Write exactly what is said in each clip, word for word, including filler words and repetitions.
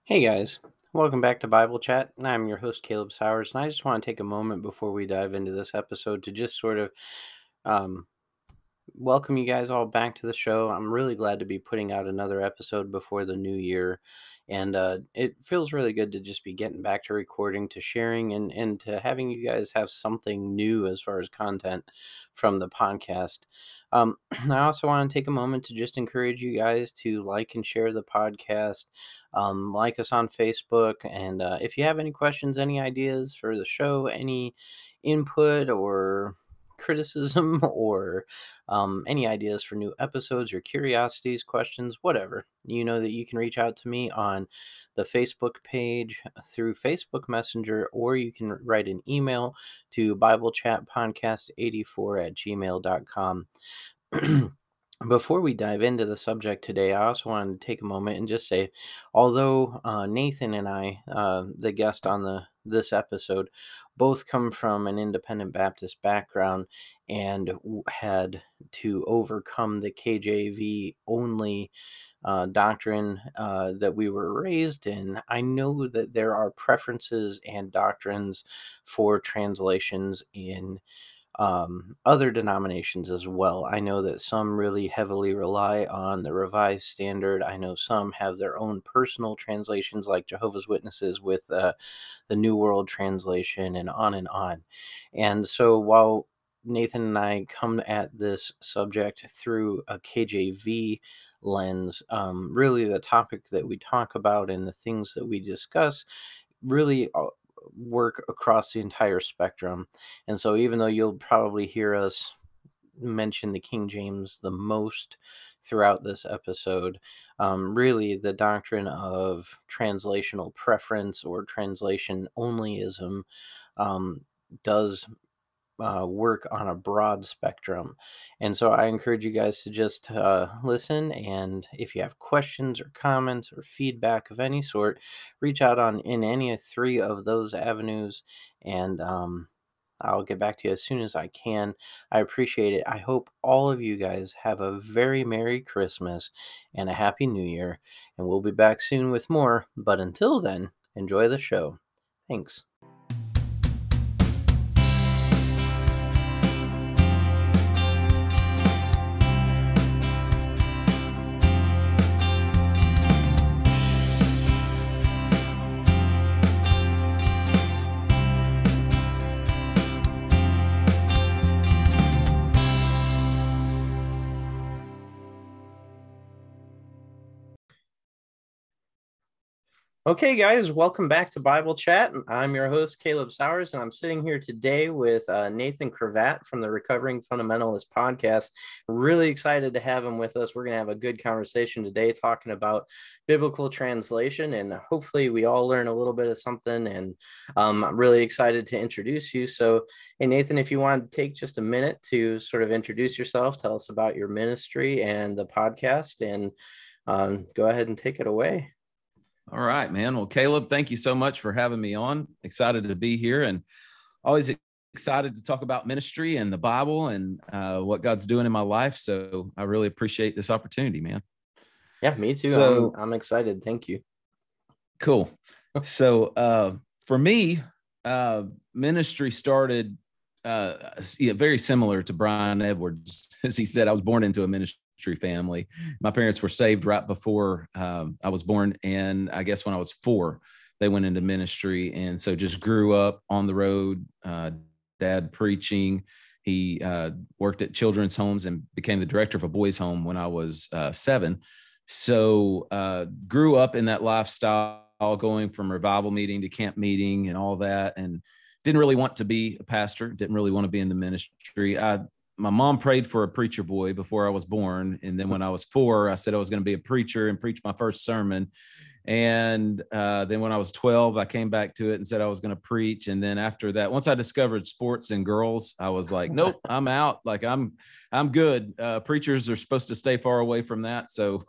Hey guys, welcome back to Bible Chat. I'm your host Caleb Sowers, and I just want to take a moment before we dive into this episode to just sort of um, welcome you guys all back to the show. I'm really glad to be putting out another episode before the new year, and uh, it feels really good to just be getting back to recording, to sharing, and and to having you guys have something new as far as content from the podcast. Um, I also want to take a moment to just encourage you guys to like and share the podcast. Um, like us on Facebook, and uh, if you have any questions, any ideas for the show, any input or criticism, or um, any ideas for new episodes or curiosities, questions, whatever, you know that you can reach out to me on the Facebook page through Facebook Messenger, or you can write an email to Bible Chat Podcast eighty-four at gmail dot com. Before we dive into the subject today, I also wanted to take a moment and just say, although uh, Nathan and I, uh, the guest on the this episode, both come from an independent Baptist background and w- had to overcome the K J V only uh, doctrine uh, that we were raised in, I know that there are preferences and doctrines for translations in um, other denominations as well. I know that some really heavily rely on the Revised Standard. I know some have their own personal translations, like Jehovah's Witnesses with uh, the New World Translation, and on and on. And so while Nathan and I come at this subject through a K J V lens, um, really the topic that we talk about and the things that we discuss really uh, work across the entire spectrum. And so, even though you'll probably hear us mention the King James the most throughout this episode, um, really the doctrine of translational preference or translation onlyism um, does uh, work on a broad spectrum. And so I encourage you guys to just uh, listen. And if you have questions or comments or feedback of any sort, reach out on in any of three of those avenues. And um, I'll get back to you as soon as I can. I appreciate it. I hope all of you guys have a very Merry Christmas and a Happy New Year. And we'll be back soon with more. But until then, enjoy the show. Thanks. Okay, guys, welcome back to Bible Chat. I'm your host, Caleb Sowers, and I'm sitting here today with uh, Nathan Cravat from the Recovering Fundamentalist podcast. Really excited to have him with us. We're going to have a good conversation today talking about biblical translation, and hopefully we all learn a little bit of something. And um, I'm really excited to introduce you. So, hey, Nathan, if you want to take just a minute to sort of introduce yourself, tell us about your ministry and the podcast, and um, go ahead and take it away. All right, man. Well, Caleb, thank you so much for having me on. Excited to be here, and always excited to talk about ministry and the Bible and uh, what God's doing in my life. So I really appreciate this opportunity, man. Yeah, me too. So, I'm I'm excited. Thank you. Cool. So uh, for me, uh, ministry started uh, yeah, very similar to Brian Edwards. As he said, I was born into a ministry family. My parents were saved right before um, I was born. And I guess when I was four, they went into ministry. And so just grew up on the road, uh, dad preaching. He uh, worked at children's homes and became the director of a boys' home when I was uh, seven. So uh, grew up in that lifestyle, going from revival meeting to camp meeting and all that. And didn't really want to be a pastor, didn't really want to be in the ministry. I My mom prayed for a preacher boy before I was born. And then when I was four, I said I was going to be a preacher and preach my first sermon. And uh, then when I was twelve, I came back to it and said I was going to preach. And then after that, once I discovered sports and girls, I was like, nope, I'm out. Like I'm, I'm good. Uh, preachers are supposed to stay far away from that. So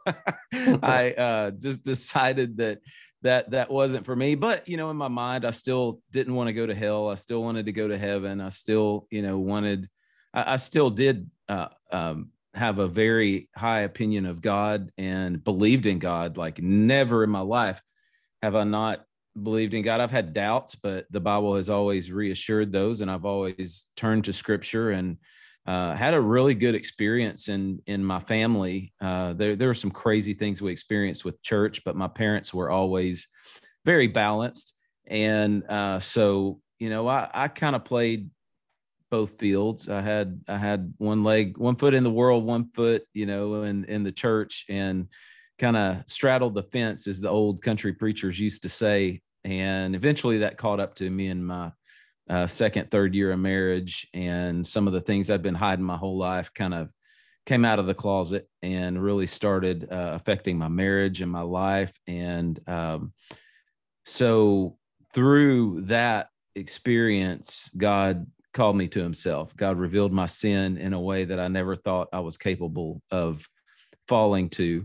I uh, just decided that that that wasn't for me. But, you know, in my mind, I still didn't want to go to hell. I still wanted to go to heaven. I still, you know, wanted I still did uh, um, have a very high opinion of God and believed in God, like never in my life have I not believed in God? I've had doubts, but the Bible has always reassured those. And I've always turned to scripture and uh, had a really good experience in, in my family. Uh, there, there were some crazy things we experienced with church, but my parents were always very balanced. And uh, so, you know, I, I kind of played both fields. I had, I had one leg, one foot in the world, one foot, you know, in, in the church, and kind of straddled the fence, as the old country preachers used to say. And eventually that caught up to me in my uh, second, third year of marriage. And some of the things I've been hiding my whole life kind of came out of the closet and really started uh, affecting my marriage and my life. And um, so through that experience, God called me to himself. God revealed my sin in a way that I never thought I was capable of falling to.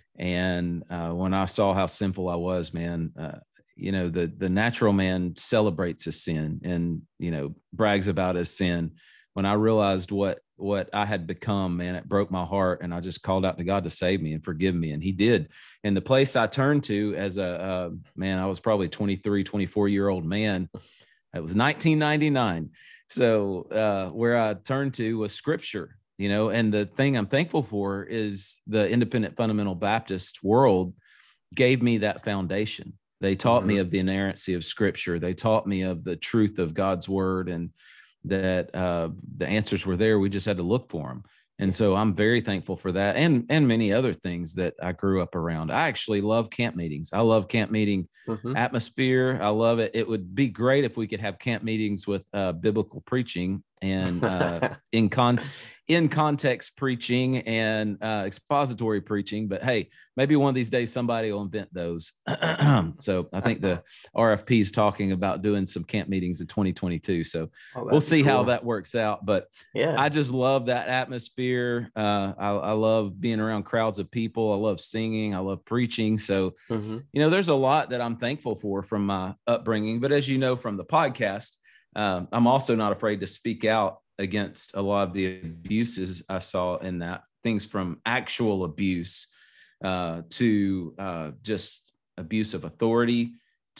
And uh, when I saw how sinful I was, man, uh, you know, the, the natural man celebrates his sin and, you know, brags about his sin. When I realized what, what I had become, man, it broke my heart. And I just called out to God to save me and forgive me. And he did. And the place I turned to as a, uh, man, I was probably twenty-three, twenty-four year old man. It was nineteen ninety-nine. So uh, where I turned to was scripture, you know, and the thing I'm thankful for is the independent fundamental Baptist world gave me that foundation. They taught mm-hmm. me of the inerrancy of scripture. They taught me of the truth of God's word, and that uh, the answers were there. We just had to look for them. And so I'm very thankful for that, and and many other things that I grew up around. I actually love camp meetings. I love camp meeting mm-hmm. atmosphere. I love it. It would be great if we could have camp meetings with uh, biblical preaching and uh, in con in context preaching and uh, expository preaching. But hey, maybe one of these days somebody will invent those. So I think the R F P is talking about doing some camp meetings in twenty twenty-two. So oh, we'll see cool. how that works out. But yeah, I just love that atmosphere. Uh, I, I love being around crowds of people. I love singing. I love preaching. So, mm-hmm. you know, there's a lot that I'm thankful for from my upbringing. But as you know, from the podcast, um, I'm also not afraid to speak out against a lot of the abuses I saw in that, things from actual abuse uh, to uh, just abuse of authority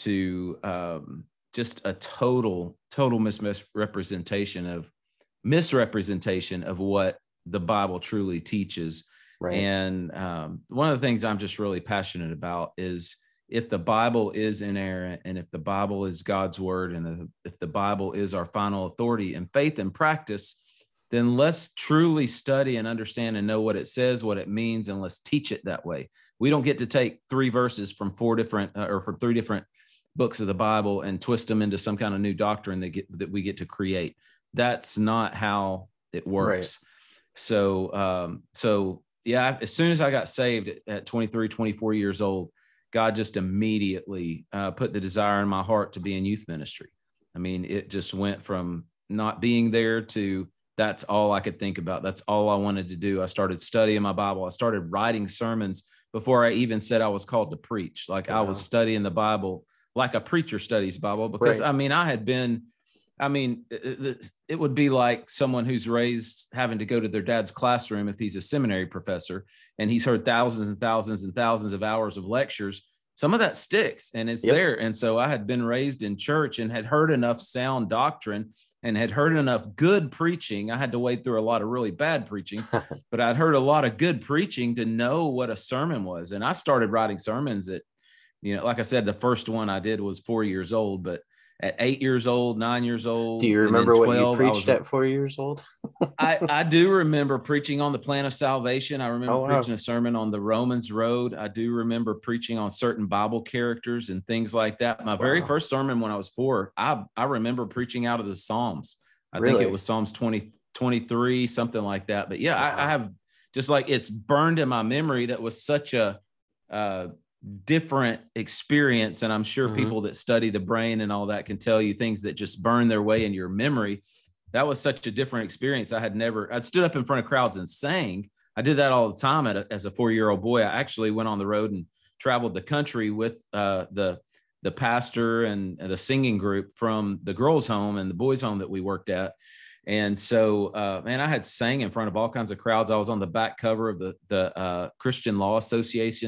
to um, just a total, total misrepresentation of misrepresentation of what the Bible truly teaches. Right. And um, one of the things I'm just really passionate about is, if the Bible is inerrant, and if the Bible is God's word, and if the Bible is our final authority in faith and practice, then let's truly study and understand and know what it says, what it means, and let's teach it that way. We don't get to take three verses from four different uh, or from three different books of the Bible and twist them into some kind of new doctrine that get, that we get to create. That's not how it works. Right. So, um, so yeah, as soon as I got saved at twenty-three, twenty-four years old, God just immediately uh, put the desire in my heart to be in youth ministry. I mean, it just went from not being there to that's all I could think about. That's all I wanted to do. I started studying my Bible. I started writing sermons before I even said I was called to preach. Like wow. I was studying the Bible like a preacher studies Bible, because right. I mean, I had been, I mean, it, it would be like someone who's raised having to go to their dad's classroom if he's a seminary professor and he's heard thousands and thousands and thousands of hours of lectures. Some of that sticks and it's yep. there. And so I had been raised in church and had heard enough sound doctrine and had heard enough good preaching. I had to wade through a lot of really bad preaching, but I'd heard a lot of good preaching to know what a sermon was. And I started writing sermons at, you know, like I said, the first one I did was four years old, but at eight years old, nine years old. Do you remember what you preached was, at four years old? I, I do remember preaching on the plan of salvation. I remember oh, wow. preaching a sermon on the Romans road. I do remember preaching on certain Bible characters and things like that. My wow. very first sermon when I was four, I, I remember preaching out of the Psalms. I really? think it was Psalms twenty, twenty-three, something like that. But yeah, wow. I, I have just like, it's burned in my memory. That was such a, uh, different experience. And I'm sure mm-hmm. people that study the brain and all that can tell you things that just burn their way in your memory. That was such a different experience. I had never, I'd stood up in front of crowds and sang. I did that all the time at a, as a four-year-old boy. I actually went on the road and traveled the country with uh, the, the pastor and, and the singing group from the girls' home and the boys' home that we worked at. And so, uh, man, I had sang in front of all kinds of crowds. I was on the back cover of the, the uh, Christian Law Association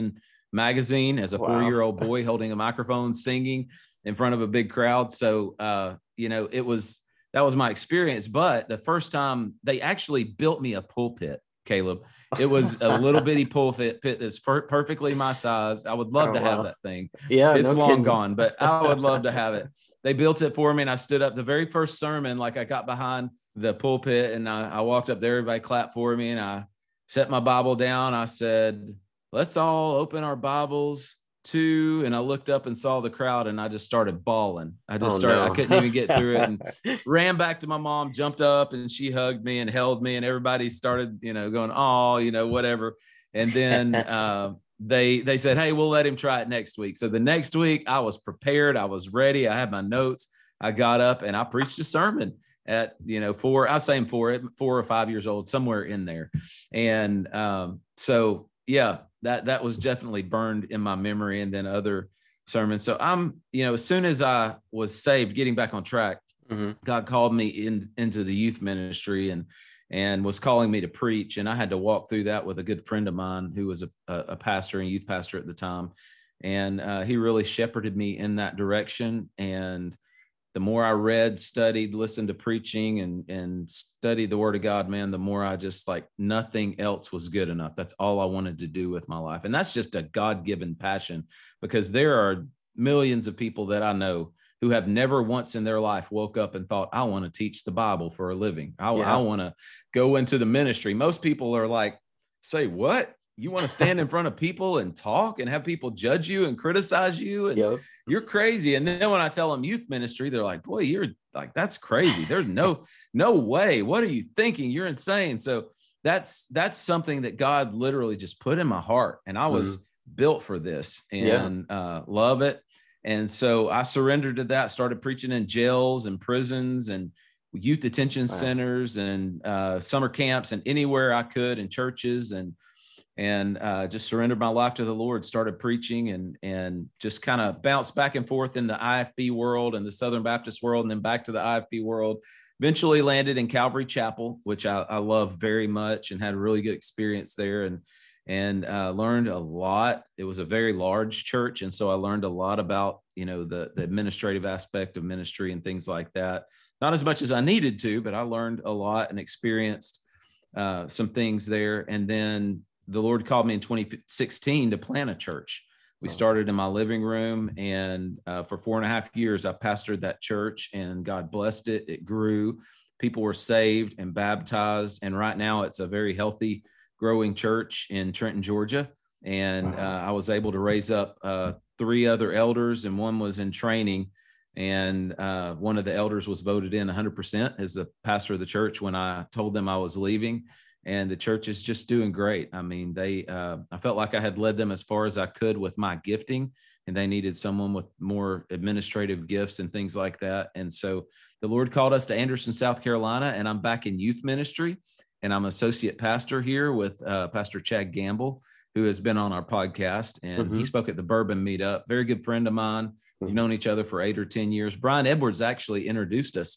magazine as a Wow. four-year-old boy holding a microphone, singing in front of a big crowd. So, uh, you know, it was, that was my experience. But the first time they actually built me a pulpit, Caleb, it was a little bitty pulpit pit that's per- perfectly my size. I would love Oh, to have wow. that thing. Yeah, It's no long kidding. gone, but I would love to have it. They built it for me, and I stood up the very first sermon. Like, I got behind the pulpit and I, I walked up there, everybody clapped for me, and I set my Bible down. I said, let's all open our Bibles to, and I looked up and saw the crowd, and I just started bawling. I just Oh, started, no. I couldn't even get through it, and ran back to my mom, jumped up, and she hugged me and held me, and everybody started, you know, going, oh, you know, whatever. And then uh, they, they said, hey, we'll let him try it next week. So the next week I was prepared. I was ready. I had my notes. I got up and I preached a sermon at, you know, four, I was saying four, four or five years old, somewhere in there. And um, so, yeah, that, that was definitely burned in my memory, and then other sermons. So I'm, you know, as soon as I was saved, getting back on track, mm-hmm. God called me in, into the youth ministry, and, and was calling me to preach. And I had to walk through that with a good friend of mine who was a, a pastor and youth pastor at the time. And uh, he really shepherded me in that direction. And the more I read, studied, listened to preaching, and, and studied the Word of God, man, the more I just, like, nothing else was good enough. That's all I wanted to do with my life. And that's just a God-given passion, because there are millions of people that I know who have never once in their life woke up and thought, I want to teach the Bible for a living. I, yeah. I want to go into the ministry. Most people are like, say, what? You want to stand in front of people and talk and have people judge you and criticize you? And yep. You're crazy. And then when I tell them youth ministry, they're like, boy, you're like, that's crazy. There's no, no way. What are you thinking? You're insane. So that's, that's something that God literally just put in my heart. And I was mm-hmm. built for this, and yeah. uh, love it. And so I surrendered to that, started preaching in jails and prisons and youth detention wow. centers and uh, summer camps and anywhere I could, in churches, and and uh, just surrendered my life to the Lord, started preaching, and and just kind of bounced back and forth in the I F B world and the Southern Baptist world, and then back to the I F B world. Eventually landed in Calvary Chapel, which I, I love very much, and had a really good experience there, and and uh, learned a lot. It was a very large church, and so I learned a lot about, you know, the, the administrative aspect of ministry and things like that. Not as much as I needed to, but I learned a lot and experienced uh, some things there. And then the Lord called me in twenty sixteen to plant a church. We started in my living room, and uh, for four and a half years, I pastored that church, and God blessed it. It grew. People were saved and baptized. And right now it's a very healthy, growing church in Trenton, Georgia. And uh, I was able to raise up uh, three other elders, and one was in training. And uh, one of the elders was voted in one hundred percent as the pastor of the church when I told them I was leaving. And the church is just doing great. I mean, they, uh, I felt like I had led them as far as I could with my gifting, and they needed someone with more administrative gifts and things like that. And so the Lord called us to Anderson, South Carolina, and I'm back in youth ministry, and I'm associate pastor here with uh, Pastor Chad Gamble, who has been on our podcast, and mm-hmm. he spoke at the Bourbon Meetup. Very good friend of mine. Mm-hmm. We've known each other for eight or ten years. Brian Edwards actually introduced us.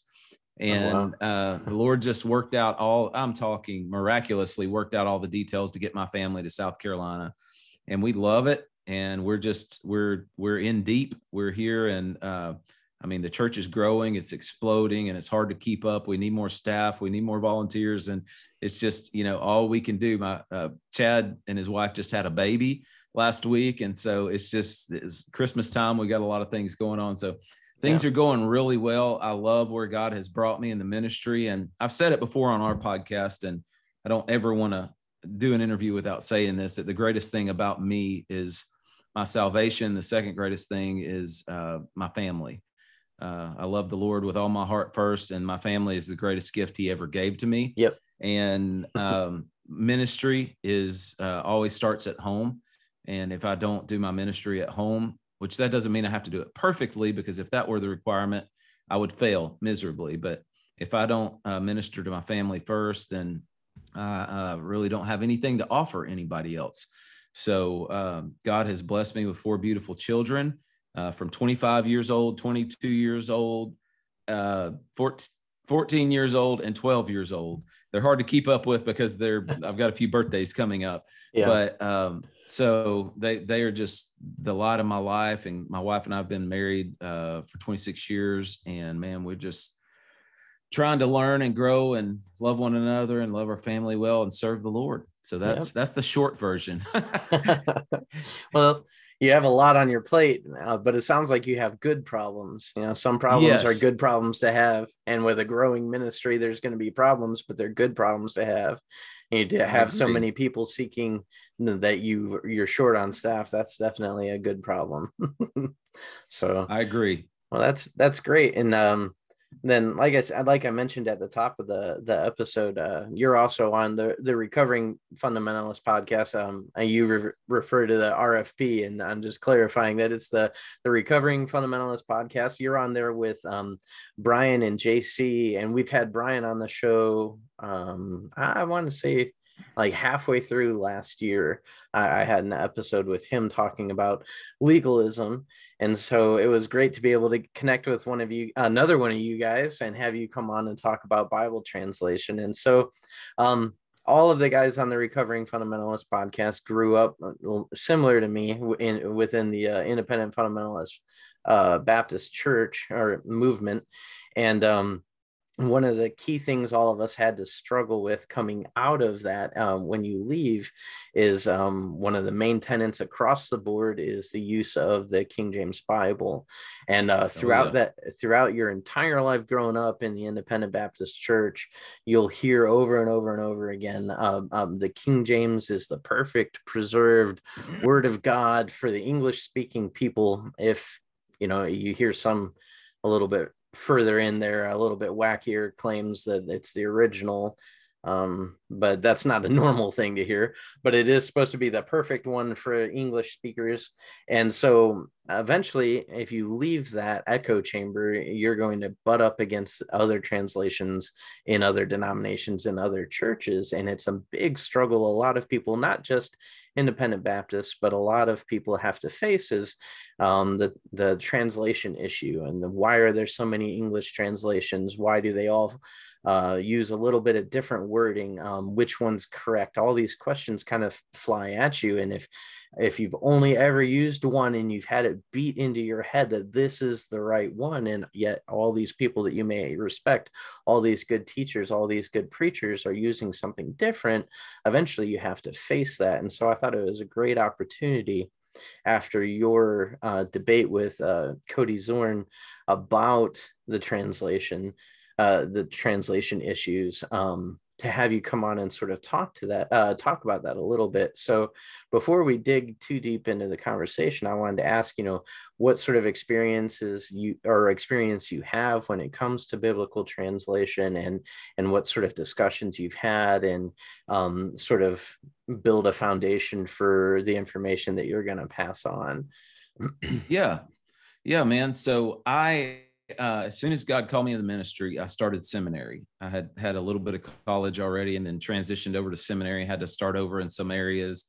And oh, wow. uh, the Lord just worked out all, I'm talking miraculously, worked out all the details to get my family to South Carolina. And we love it. And we're just, we're, we're in deep. We're here. And uh, I mean, the church is growing, it's exploding, and it's hard to keep up. We need more staff. We need more volunteers. And it's just, you know, all we can do. My uh, Chad and his wife just had a baby last week. And so it's just, it's Christmas time. We got a lot of things going on. So things yeah. are going really well. I love where God has brought me in the ministry. And I've said it before on our podcast, and I don't ever want to do an interview without saying this, that the greatest thing about me is my salvation. The second greatest thing is uh, my family. Uh, I love the Lord with all my heart first, and my family is the greatest gift he ever gave to me. Yep. And um, ministry is uh, always starts at home. And if I don't do my ministry at home, which that doesn't mean I have to do it perfectly, because if that were the requirement, I would fail miserably. But if I don't uh, minister to my family first, then I uh, really don't have anything to offer anybody else. So um, God has blessed me with four beautiful children uh, from twenty-five years old, twenty-two years old, uh, fourteen years old, and twelve years old. They're hard to keep up with because they're, I've got a few birthdays coming up, yeah. but um, So they they are just the light of my life, and my wife and I have been married uh, for twenty-six years, and man, we're just trying to learn and grow and love one another and love our family well and serve the Lord. So that's yep. that's the short version. Well, you have a lot on your plate, uh, but it sounds like you have good problems. You know, some problems yes. are good problems to have, and with a growing ministry, there's going to be problems, but they're good problems to have. You to have so many people seeking that you you're short on staff. That's definitely a good problem. So I agree. Well, that's that's great. And um, then, like I said, like I mentioned at the top of the the episode, uh, you're also on the the Recovering Fundamentalist podcast. Um, and you re- refer to the R F P, and I'm just clarifying that it's the the Recovering Fundamentalist podcast. You're on there with um, Brian and J C, and we've had Brian on the show. Um, I, I want to say like halfway through last year, I, I had an episode with him talking about legalism. And so it was great to be able to connect with one of you, another one of you guys, and have you come on and talk about Bible translation. And so um, all of the guys on the Recovering Fundamentalist podcast grew up similar to me in, within the uh, Independent Fundamentalist uh, Baptist Church or movement. And um, one of the key things all of us had to struggle with coming out of that um, when you leave is um, one of the main tenets across the board is the use of the King James Bible. And uh, throughout oh, yeah. that, throughout your entire life growing up in the Independent Baptist Church, you'll hear over and over and over again, um, um, the King James is the perfect preserved word of God for the English speaking people. If, you know, you hear some a little bit further in there, a little bit wackier claims that it's the original, um, but that's not a normal thing to hear. But it is supposed to be the perfect one for English speakers. And so eventually, if you leave that echo chamber, you're going to butt up against other translations in other denominations in other churches. And it's a big struggle. A lot of people, not just Independent Baptists, but a lot of people have to face is um, the, the translation issue. And the, why are there so many English translations? Why do they all uh, use a little bit of different wording? Um, which one's correct? All these questions kind of fly at you. And if if you've only ever used one and you've had it beat into your head that this is the right one, and yet all these people that you may respect, all these good teachers, all these good preachers are using something different, eventually you have to face that. And so I thought it was a great opportunity after your uh, debate with uh, Cody Zorn about the translation, uh, the translation issues, um, to have you come on and sort of talk to that, uh, talk about that a little bit. So before we dig too deep into the conversation, I wanted to ask, you know, what sort of experiences you or experience you have when it comes to biblical translation, and and what sort of discussions you've had, and um, sort of build a foundation for the information that you're going to pass on. Yeah. Yeah, man. So I, uh, as soon as God called me in the ministry, I started seminary. I had had a little bit of college already, and then transitioned over to seminary, had to start over in some areas,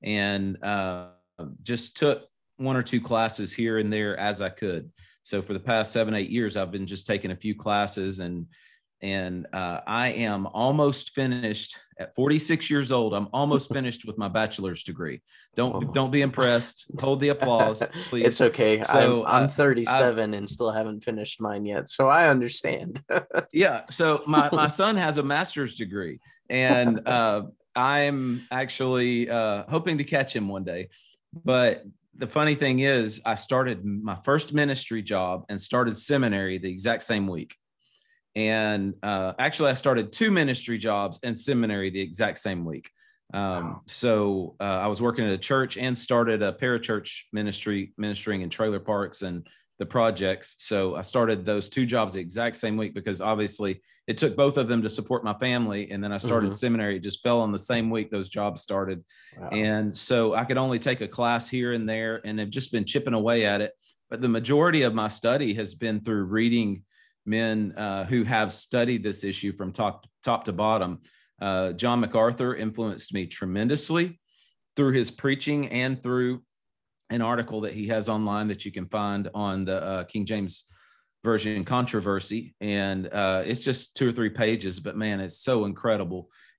and uh, just took one or two classes here and there as I could. So for the past seven, eight years, I've been just taking a few classes, and And uh, I am almost finished at forty-six years old. I'm almost finished with my bachelor's degree. Don't oh. don't be impressed. Hold the applause, please. It's okay. So, I'm, I'm thirty-seven uh, and still haven't finished mine yet, so I understand. Yeah. So my my son has a master's degree, and uh, I'm actually uh, hoping to catch him one day. But the funny thing is, I started my first ministry job and started seminary the exact same week. And uh, actually, I started two ministry jobs and seminary the exact same week. Um, wow. So uh, I was working at a church and started a parachurch ministry, ministering in trailer parks and the projects. So I started those two jobs the exact same week, because obviously it took both of them to support my family. And then I started mm-hmm. seminary. It just fell on the same week those jobs started. Wow. And so I could only take a class here and there, and have just been chipping away at it. But the majority of my study has been through reading men uh, who have studied this issue from top, top to bottom. Uh, John MacArthur influenced me tremendously through his preaching and through an article that he has online that you can find on the uh, King James Version controversy. And uh, it's just two or three pages, but man, it's so incredible.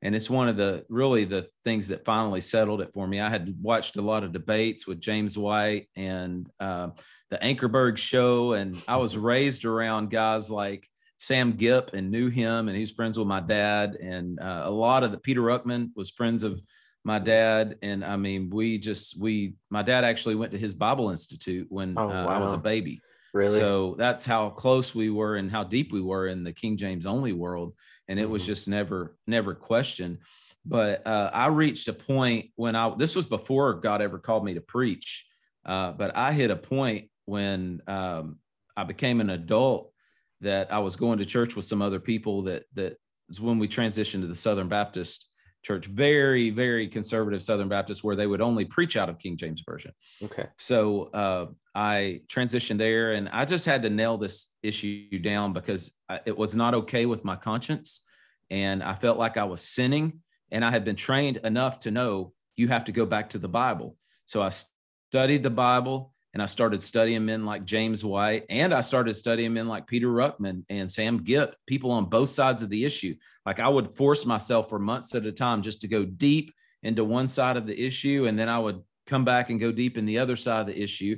And it's one of the really the things that finally settled it for me. I had watched a lot of debates with James White and uh, the Ankerberg show. And I was raised around guys like Sam Gipp and knew him, and he's friends with my dad. And uh, a lot of the Peter Ruckman was friends of my dad. And I mean, we just, we, my dad actually went to his Bible Institute when Oh, uh, wow. I was a baby. Really? So that's how close we were and how deep we were in the King James only world. And it mm-hmm. was just never, never questioned. But uh, I reached a point when I, this was before God ever called me to preach. Uh, but I hit a point when um, I became an adult that I was going to church with some other people that, that is when we transitioned to the Southern Baptist Church, very, very conservative Southern Baptist, where they would only preach out of King James Version. Okay. So uh, I transitioned there, and I just had to nail this issue down because I, it was not okay with my conscience. And I felt like I was sinning, and I had been trained enough to know you have to go back to the Bible. So I studied the Bible, and I started studying men like James White, and I started studying men like Peter Ruckman and Sam Gipp, people on both sides of the issue. Like I would force myself for months at a time just to go deep into one side of the issue, and then I would come back and go deep in the other side of the issue.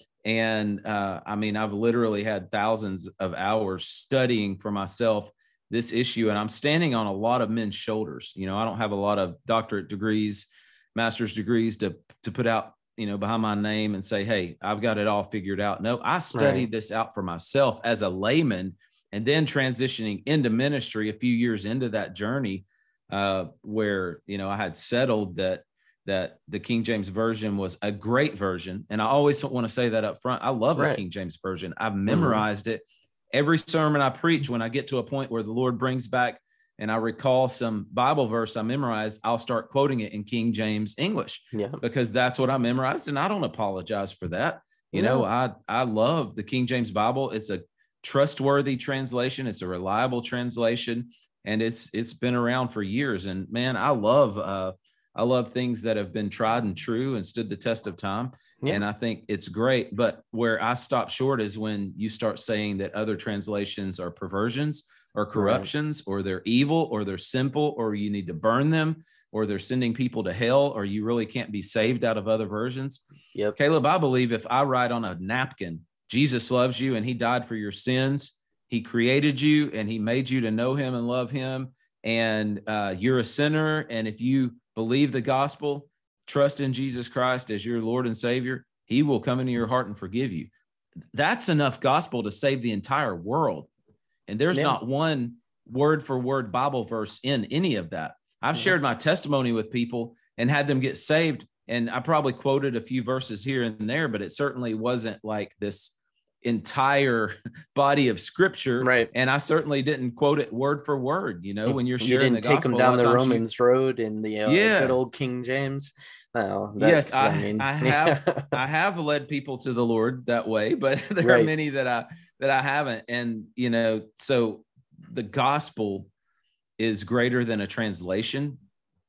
And uh, I mean, I've literally had thousands of hours studying for myself this issue, and I'm standing on a lot of men's shoulders. You know, I don't have a lot of doctorate degrees, master's degrees to to put out, you know, behind my name and say, hey, I've got it all figured out. No, I studied right. this out for myself as a layman, and then transitioning into ministry a few years into that journey uh, where, you know, I had settled that, that the King James Version was a great version. And I always want to say that up front. I love right. the King James Version. I've memorized mm-hmm. it. Every sermon I preach, when I get to a point where the Lord brings back and I recall some Bible verse I memorized, I'll start quoting it in King James English yeah. because that's what I memorized. And I don't apologize for that. You no. know, I, I love the King James Bible. It's a trustworthy translation. It's a reliable translation, and it's, it's been around for years. And man, I love, uh, I love things that have been tried and true and stood the test of time. Yeah. And I think it's great. But where I stop short is when you start saying that other translations are perversions or corruptions, right. or they're evil, or they're sinful, or you need to burn them, or they're sending people to hell, or you really can't be saved out of other versions. Yep. Caleb, I believe if I write on a napkin, Jesus loves you and he died for your sins, he created you and he made you to know him and love him, and uh, you're a sinner, and if you believe the gospel, trust in Jesus Christ as your Lord and Savior, he will come into your heart and forgive you. That's enough gospel to save the entire world. And there's yeah. not one word for word Bible verse in any of that. I've yeah. shared my testimony with people and had them get saved. And I probably quoted a few verses here and there, but it certainly wasn't like this entire body of scripture. Right. And I certainly didn't quote it word for word. You know, when you're you sharing didn't the take gospel, them down the Romans you, road in the uh, yeah. good old King James. Oh, yes, I, I mean, I have, I have led people to the Lord that way, but there right. are many that I, that I haven't. And, you know, so the gospel is greater than a translation.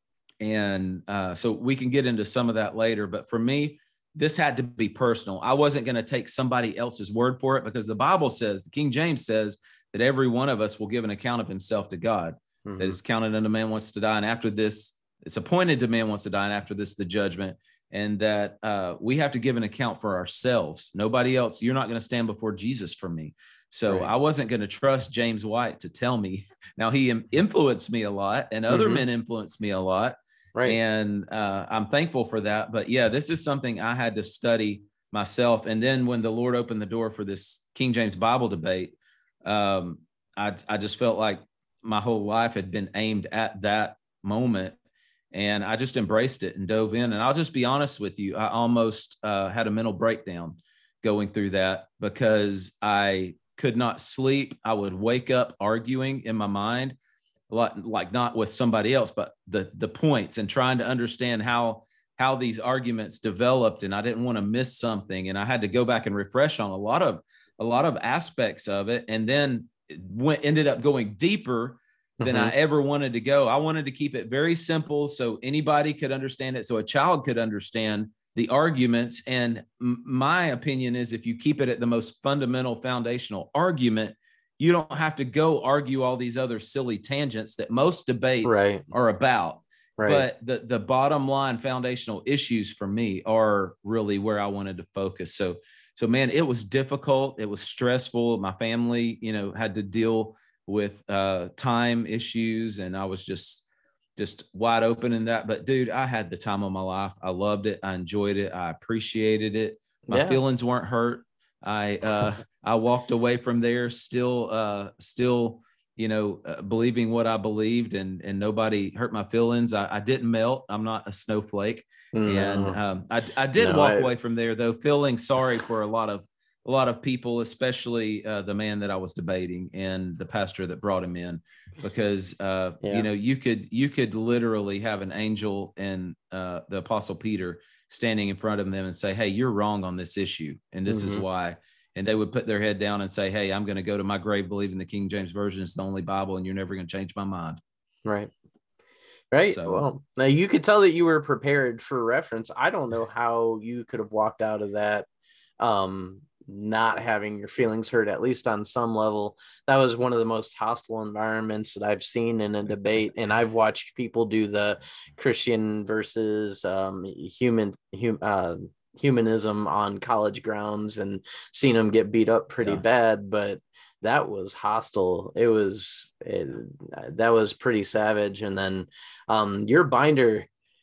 And uh, so we can get into some of that later. But for me, this had to be personal. I wasn't going to take somebody else's word for it, because the Bible says, the King James says, that every one of us will give an account of himself to God. Mm-hmm. That is counted unto man wants to die. And after this, it's appointed to man wants to die. And after this, the judgment. And that uh, we have to give an account for ourselves. Nobody else. You're not going to stand before Jesus for me. So right. I wasn't going to trust James White to tell me. Now, he influenced me a lot, and other mm-hmm. men influenced me a lot. Right. And uh, I'm thankful for that. But yeah, this is something I had to study myself. And then when the Lord opened the door for this King James Bible debate, um, I, I just felt like my whole life had been aimed at that moment. And I just embraced it and dove in. And I'll just be honest with you, I almost uh, had a mental breakdown going through that, because I could not sleep. I would wake up arguing in my mind, like, like not with somebody else, but the the points, and trying to understand how how these arguments developed. And I didn't want to miss something. And I had to go back and refresh on a lot of a lot of aspects of it. And then it went, ended up going deeper than mm-hmm. I ever wanted to go. I wanted to keep it very simple so anybody could understand it, so a child could understand the arguments. And m- my opinion is, if you keep it at the most fundamental foundational argument, you don't have to go argue all these other silly tangents that most debates Right. are about. Right. But the, the bottom line foundational issues for me are really where I wanted to focus. So, so man, it was difficult. It was stressful. My family, you know, had to deal with uh, time issues, and I was just, just wide open in that. But dude, I had the time of my life. I loved it. I enjoyed it. I appreciated it. My Yeah. feelings weren't hurt. I, uh, I walked away from there still, uh, still, you know, uh, believing what I believed, and, and nobody hurt my feelings. I, I didn't melt. I'm not a snowflake. No. And um, I, I did No, walk I, away from there though, feeling sorry for a lot of, a lot of people, especially uh, the man that I was debating and the pastor that brought him in, because, uh, yeah. you know, you could, you could literally have an angel and uh, the Apostle Peter standing in front of them and say, hey, you're wrong on this issue, and this Mm-hmm. is why. And they would put their head down and say, hey, I'm going to go to my grave believing the King James Version is the only Bible, and you're never going to change my mind. Right. Right. So, well, now you could tell that you were prepared for reference. I don't know how you could have walked out of that um, not having your feelings hurt, at least on some level. That was one of the most hostile environments that I've seen in a debate. And I've watched people do the Christian versus um, human, hum, uh, humanism on college grounds and seen them get beat up pretty yeah. bad, but that was hostile. It was, it, that was pretty savage. And then um, your binder,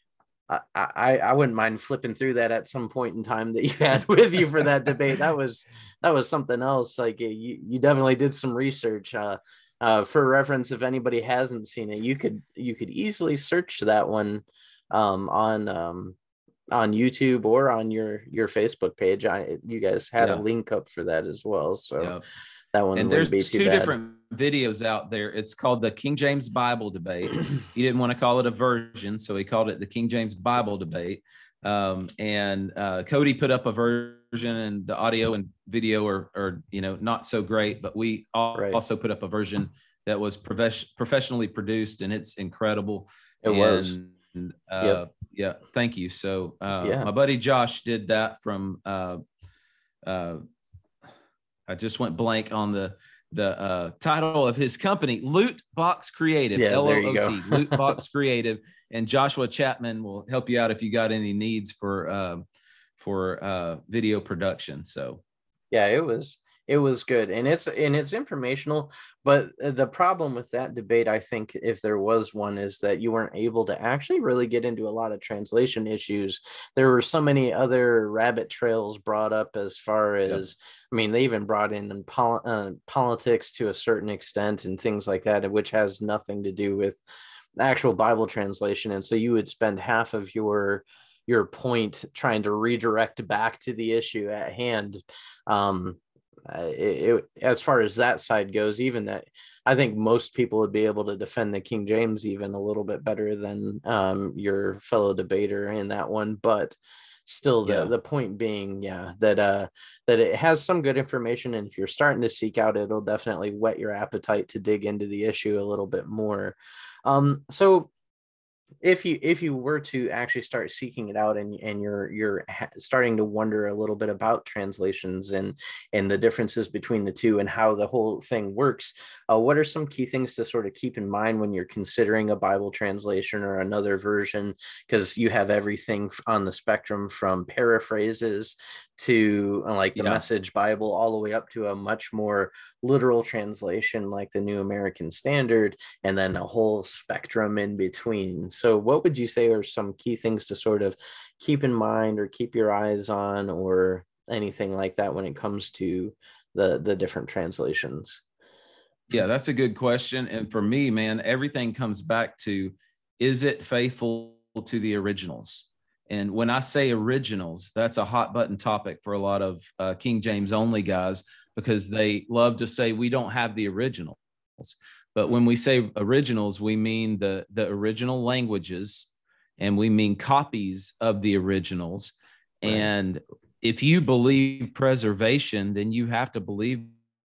I, I, I wouldn't mind flipping through that at some point in time that you had with you for that debate. That was, that was something else. Like you, you definitely did some research. Uh, uh, for reference, if anybody hasn't seen it, you could, you could easily search that one um, on, um, on YouTube or on your your Facebook page. I you guys had yeah. a link up for that as well, so yeah. that one and wouldn't there's be too two bad. different videos out there. It's called the King James Bible Debate. He didn't want to call it a version, so he called it the King James Bible Debate. Um, and uh, Cody put up a version, and the audio and video are, are you know not so great, but we Right. also put up a version that was prof- professionally produced, and it's incredible. It and, was. Uh, Yep. Yeah, thank you. So uh, Yeah. my buddy Josh did that from. Uh, uh, I just went blank on the the uh, title of his company, Loot Box Creative. Yeah, L there O you O go. T, Loot Box Creative, and Joshua Chapman will help you out if you got any needs for uh, for uh, video production. So Yeah, it was it was good, and it's and it's informational. But the problem with that debate, I think, if there was one, is that you weren't able to actually really get into a lot of translation issues. There were so many other rabbit trails brought up, as far as yep. I mean, they even brought in pol- uh, politics to a certain extent and things like that, which has nothing to do with actual Bible translation. And so you would spend half of your your point trying to redirect back to the issue at hand. Um, it, it, as far as that side goes, even that, I think most people would be able to defend the King James even a little bit better than um, your fellow debater in that one. But still, the, yeah. the point being, yeah, that uh, that it has some good information, and if you're starting to seek out, it'll definitely whet your appetite to dig into the issue a little bit more. Um, so if you if you were to actually start seeking it out, and and you're you're starting to wonder a little bit about translations and and the differences between the two and how the whole thing works, uh, what are some key things to sort of keep in mind when you're considering a Bible translation or another version? Because you have everything on the spectrum from paraphrases to like the yeah. Message Bible, all the way up to a much more literal translation like the New American Standard, and then a whole spectrum in between. So what would you say are some key things to sort of keep in mind or keep your eyes on, or anything like that, when it comes to the the different translations? Yeah, that's a good question. And for me, man, everything comes back to, is it faithful to the originals? And when I say originals, that's a hot button topic for a lot of uh, King James only guys, because they love to say we don't have the originals. But when we say originals, we mean the, the original languages, and we mean copies of the originals. Right. And if you believe preservation, then you have to believe.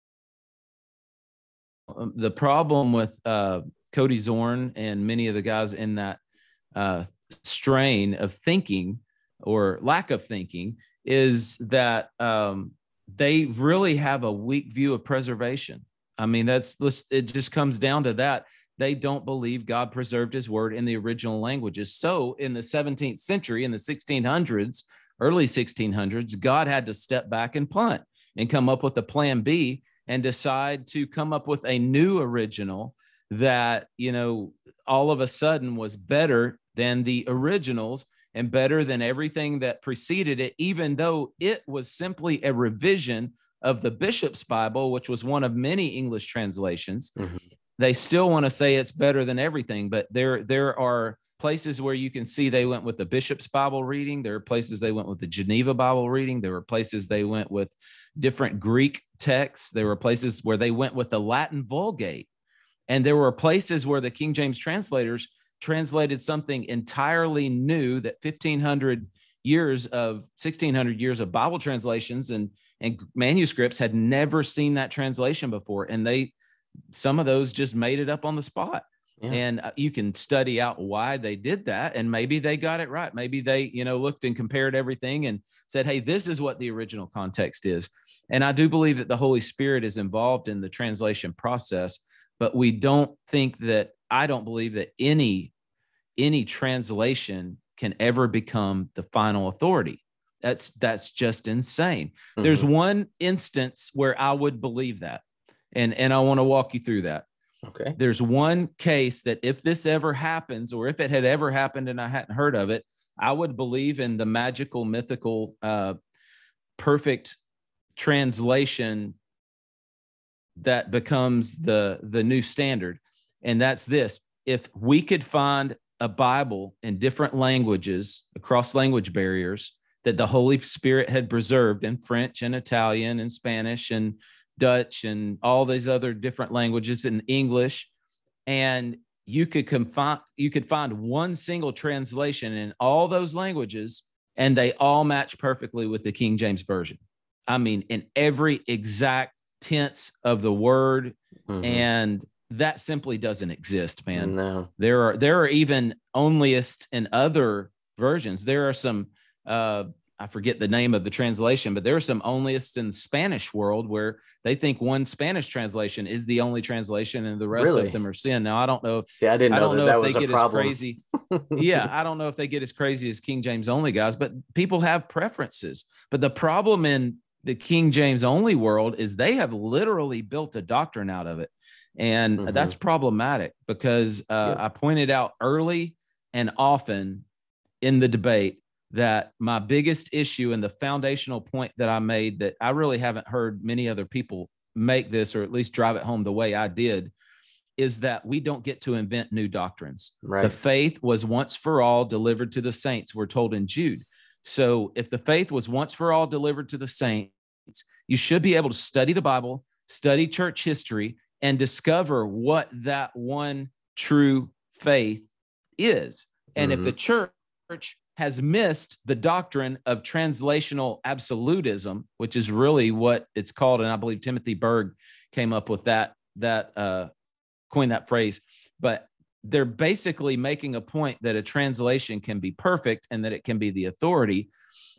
The problem with uh, Cody Zorn and many of the guys in that uh, strain of thinking, or lack of thinking, is that um, they really have a weak view of preservation. I mean, that's, it just comes down to that. They don't believe God preserved his word in the original languages. So in the seventeenth century, in the sixteen hundreds, early sixteen hundreds, God had to step back and punt and come up with a plan B and decide to come up with a new original that, you know, all of a sudden was better than the originals and better than everything that preceded it, even though it was simply a revision of the Bishop's Bible, which was one of many English translations. Mm-hmm. They still want to say it's better than everything, but there, there are places where you can see they went with the Bishop's Bible reading. There are places they went with the Geneva Bible reading. There were places they went with different Greek texts. There were places where they went with the Latin Vulgate. And there were places where the King James translators translated something entirely new that fifteen hundred years of, sixteen hundred years of Bible translations and, and manuscripts had never seen that translation before. And they, some of those just made it up on the spot. Yeah. And you can study out why they did that. And maybe they got it right. Maybe they, you know, looked and compared everything and said, hey, this is what the original context is. And I do believe that the Holy Spirit is involved in the translation process, but we don't think that, I don't believe that any, any translation can ever become the final authority. That's, that's just insane. Mm-hmm. There's one instance where I would believe that. And, and I want to walk you through that. Okay. There's one case that if this ever happens, or if it had ever happened and I hadn't heard of it, I would believe in the magical, mythical, uh, perfect translation that becomes the, the new standard. And that's this: if we could find a Bible in different languages, across language barriers, that the Holy Spirit had preserved in French and Italian and Spanish and Dutch and all these other different languages, in English, and you could confine, you could find one single translation in all those languages, and they all match perfectly with the King James Version. I mean, in every exact tense of the word, mm-hmm. and that simply doesn't exist, man. No. There are there are even onlyists in other versions. There are some. Uh, I forget the name of the translation, but there are some onlyists in the Spanish world where they think one Spanish translation is the only translation and the rest really? of them are sin. Now, I don't know if, See, I didn't know, I don't that, know that if was they get a problem. as crazy. Yeah. I don't know if they get as crazy as King James only guys, but people have preferences. But the problem in the King James only world is they have literally built a doctrine out of it. And mm-hmm. that's problematic because uh, yep. I pointed out early and often in the debate that my biggest issue and the foundational point that I made, that I really haven't heard many other people make this, or at least drive it home the way I did, is that we don't get to invent new doctrines. Right. The faith was once for all delivered to the saints, we're told in Jude. So if the faith was once for all delivered to the saints, you should be able to study the Bible, study church history, and discover what that one true faith is. And mm-hmm. if the church has missed the doctrine of translational absolutism, which is really what it's called, and I believe Timothy Berg came up with that, that uh, coined that phrase, but they're basically making a point that a translation can be perfect and that it can be the authority.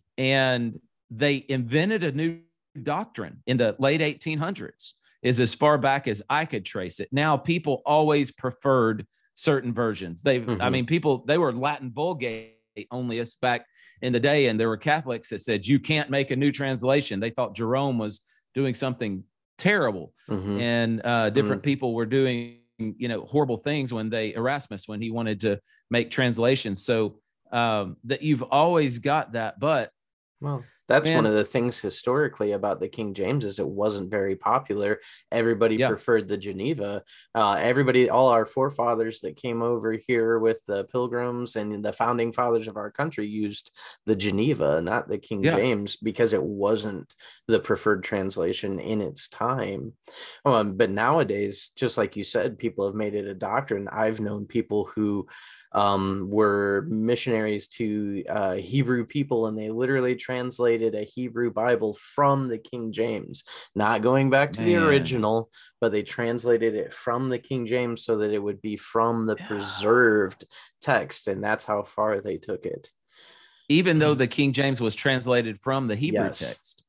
And they invented a new doctrine in the late eighteen hundreds, is as far back as I could trace it. Now, people always preferred certain versions. They, mm-hmm. I mean, people, they were Latin Vulgate only us back in the day, and there were Catholics that said you can't make a new translation. They thought Jerome was doing something terrible, mm-hmm. and uh, different mm-hmm. people were doing, you know, horrible things when they Erasmus when he wanted to make translations. So um, that you've always got that, but well. That's Man. one of the things historically about the King James is it wasn't very popular. Everybody yeah. preferred the Geneva. Uh, everybody, all our forefathers that came over here with the Pilgrims and the founding fathers of our country used the Geneva, not the King yeah. James, because it wasn't the preferred translation in its time. Um, but nowadays, just like you said, people have made it a doctrine. I've known people who um, were missionaries to uh, Hebrew people, and they literally translated a Hebrew Bible from the King James, not going back to Man. the original, but they translated it from the King James so that it would be from the yeah. preserved text. And that's how far they took it. Even though the King James was translated from the Hebrew yes. text.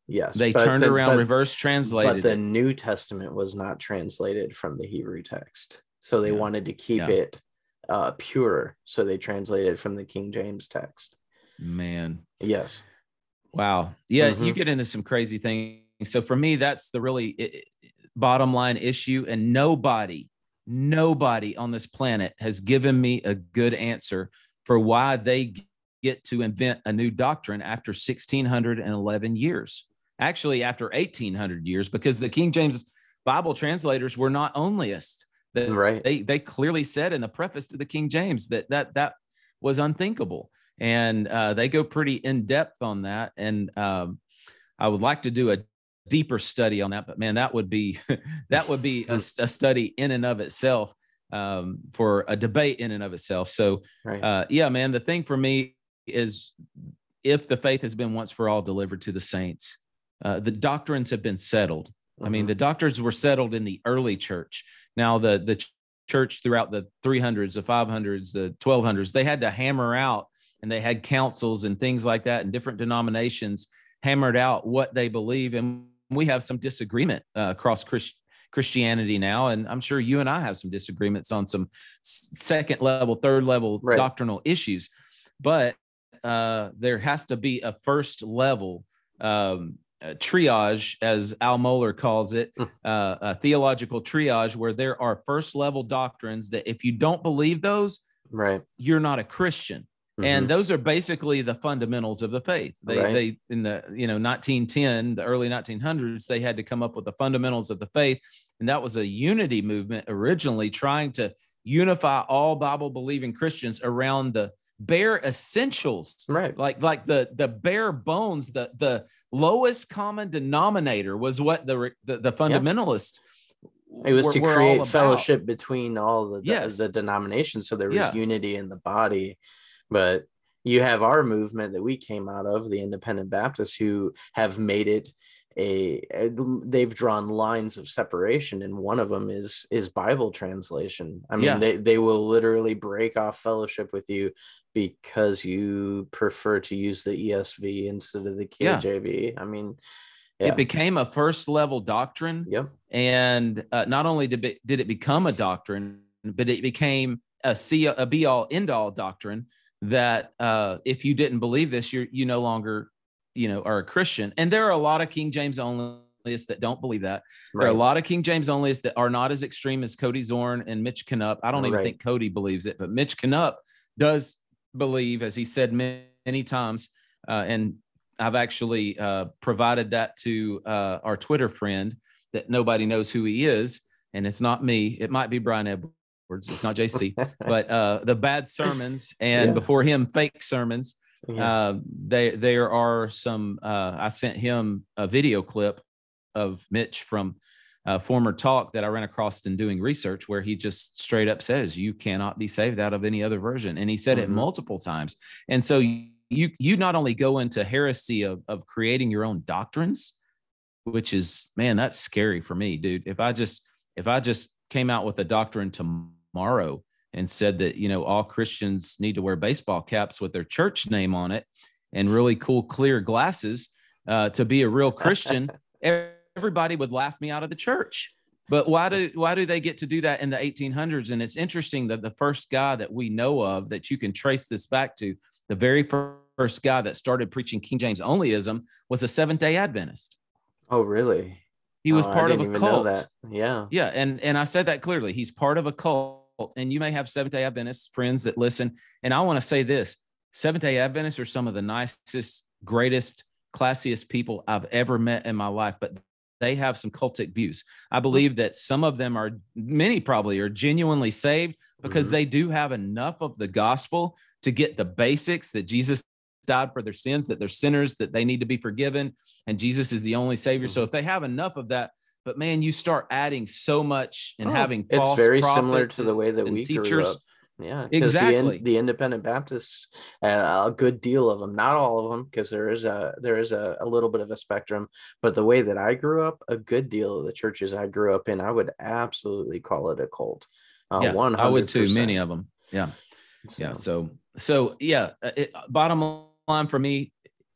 Yes, They but turned the, around, but, reverse but translated the it. New Testament was not translated from the Hebrew text, so they Yeah. wanted to keep Yeah. it uh, pure, so they translated from the King James text. Man. Yes. Wow. Yeah, you Mm-hmm. get into some crazy things. So for me, that's the really it, bottom line issue. And nobody, nobody on this planet has given me a good answer for why they get to invent a new doctrine after one thousand six hundred eleven years. Actually, after eighteen hundred years, because the King James Bible translators were not onlyists. They, Right. they, they clearly said in the preface to the King James that that, that was unthinkable. And uh, they go pretty in depth on that. And um, I would like to do a deeper study on that, but man, that would be that would be a, a study in and of itself, um, for a debate in and of itself. So, Right. uh, yeah, man, the thing for me is, if the faith has been once for all delivered to the saints, uh, the doctrines have been settled. Mm-hmm. I mean, the doctrines were settled in the early church. Now, the the church throughout the three hundreds, the five hundreds, the twelve hundreds, they had to hammer out, and they had councils and things like that, and different denominations hammered out what they believe. And we have some disagreement uh, across Christ- Christianity now. And I'm sure you and I have some disagreements on some second level, third level right. doctrinal issues. But uh, there has to be a first level um, a triage, as Al Mohler calls it, uh, a theological triage, where there are first level doctrines that if you don't believe those, right, you're not a Christian. Mm-hmm. And those are basically the fundamentals of the faith. They, right. they, in the, you know, nineteen ten, the early nineteen hundreds, they had to come up with the fundamentals of the faith. And that was a unity movement originally, trying to unify all Bible believing Christians around the bare essentials, right? Like, like the, the bare bones, the, the lowest common denominator was what the, the, the fundamentalists, yeah. It was were, to were create fellowship between all the, yes. the denominations. So there was yeah. unity in the body. But you have our movement that we came out of, the Independent Baptists, who have made it a, a they've drawn lines of separation, and one of them is is Bible translation. I mean, yeah. they they will literally break off fellowship with you because you prefer to use the E S V instead of the K J V. Yeah. I mean, yeah. It became a first level doctrine. Yep. And uh, not only did it, did it become a doctrine, but it became a, C, a be all end all doctrine that uh, if you didn't believe this, you're, you no longer, you know, are a Christian. And there are a lot of King James onlyists that don't believe that. Right. There are a lot of King James onlyists that are not as extreme as Cody Zorn and Mitch Knupp. I don't even right. think Cody believes it, but Mitch Knupp does believe, as he said many, many times, uh, and I've actually uh, provided that to uh, our Twitter friend, that nobody knows who he is, and it's not me. It might be Brian Edwards. It's not J C, but uh, the bad sermons, and yeah. before him, fake sermons. Yeah. Uh, they, there are some, uh, I sent him a video clip of Mitch from a former talk that I ran across in doing research, where he just straight up says, you cannot be saved out of any other version. And he said mm-hmm. it multiple times. And so you, you not only go into heresy of, of creating your own doctrines, which is, man, that's scary for me, dude. If I just, if I just came out with a doctrine tomorrow and said that, you know, all Christians need to wear baseball caps with their church name on it and really cool, clear glasses uh, to be a real Christian, everybody would laugh me out of the church. But why do, why do they get to do that in the eighteen hundreds? And it's interesting that the first guy that we know of that you can trace this back to, the very first guy that started preaching King James onlyism, was a Seventh-day Adventist. Oh, really? He was oh, part I of didn't a even cult. Know that. Yeah. Yeah. And, and I said that clearly. He's part of a cult. And you may have Seventh-day Adventist friends that listen. And I want to say this: Seventh-day Adventists are some of the nicest, greatest, classiest people I've ever met in my life, but they have some cultic views. I believe that some of them are, many probably are genuinely saved because mm-hmm. they do have enough of the gospel to get the basics, that Jesus died for their sins, that they're sinners, that they need to be forgiven, and Jesus is the only savior. Mm-hmm. So if they have enough of that, but man, you start adding so much and oh, having false it's very similar to the way that we teachers. Grew up. Yeah, exactly. The, the Independent Baptists, uh, a good deal of them, not all of them, because there is a there is a, a little bit of a spectrum. But the way that I grew up, a good deal of the churches I grew up in, I would absolutely call it a cult. Uh, yeah, one hundred percent. I would too. Many of them. Yeah, so. yeah. So, so yeah. It, bottom line for me,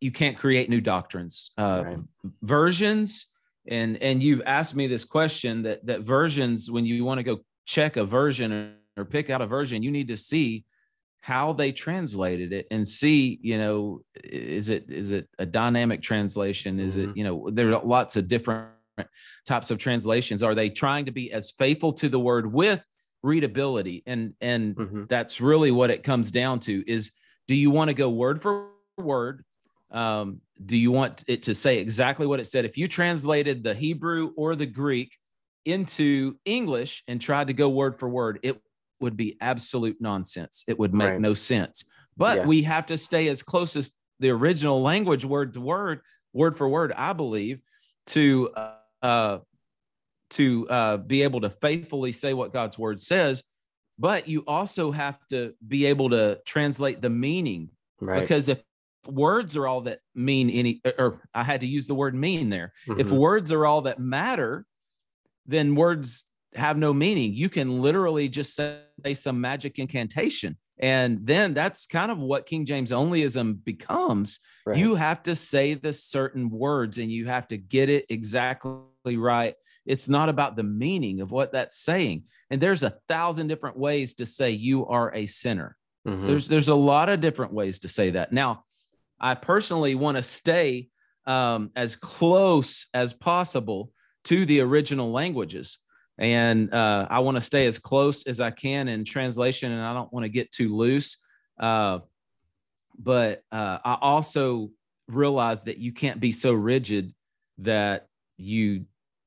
you can't create new doctrines. Uh, Right. Versions, and and you've asked me this question that that versions, when you want to go check a version or, or pick out a version, you need to see how they translated it and see, you know, is it is it a dynamic translation? Is Mm-hmm. it, you know, there are lots of different types of translations. Are they trying to be as faithful to the word with readability? And and Mm-hmm. that's really what it comes down to is, do you want to go word for word? Um, do you want it to say exactly what it said? If you translated the Hebrew or the Greek into English and tried to go word for word, it would be absolute nonsense. It would make Right. no sense. But Yeah. we have to stay as close as the original language, word to word, word for word, I believe, to uh, to uh, be able to faithfully say what God's word says. But you also have to be able to translate the meaning, Right. because if words are all that mean any, or I had to use the word mean there. Mm-hmm. If words are all that matter, then words have no meaning. You can literally just say some magic incantation. And then that's kind of what King James onlyism becomes. Right. You have to say the certain words and you have to get it exactly right. It's not about the meaning of what that's saying. And there's a thousand different ways to say you are a sinner. Mm-hmm. There's, there's a lot of different ways to say that. Now, I personally want to stay um, as close as possible to the original languages. And uh, I want to stay as close as I can in translation, and I don't want to get too loose. Uh, but uh, I also realize that you can't be so rigid that you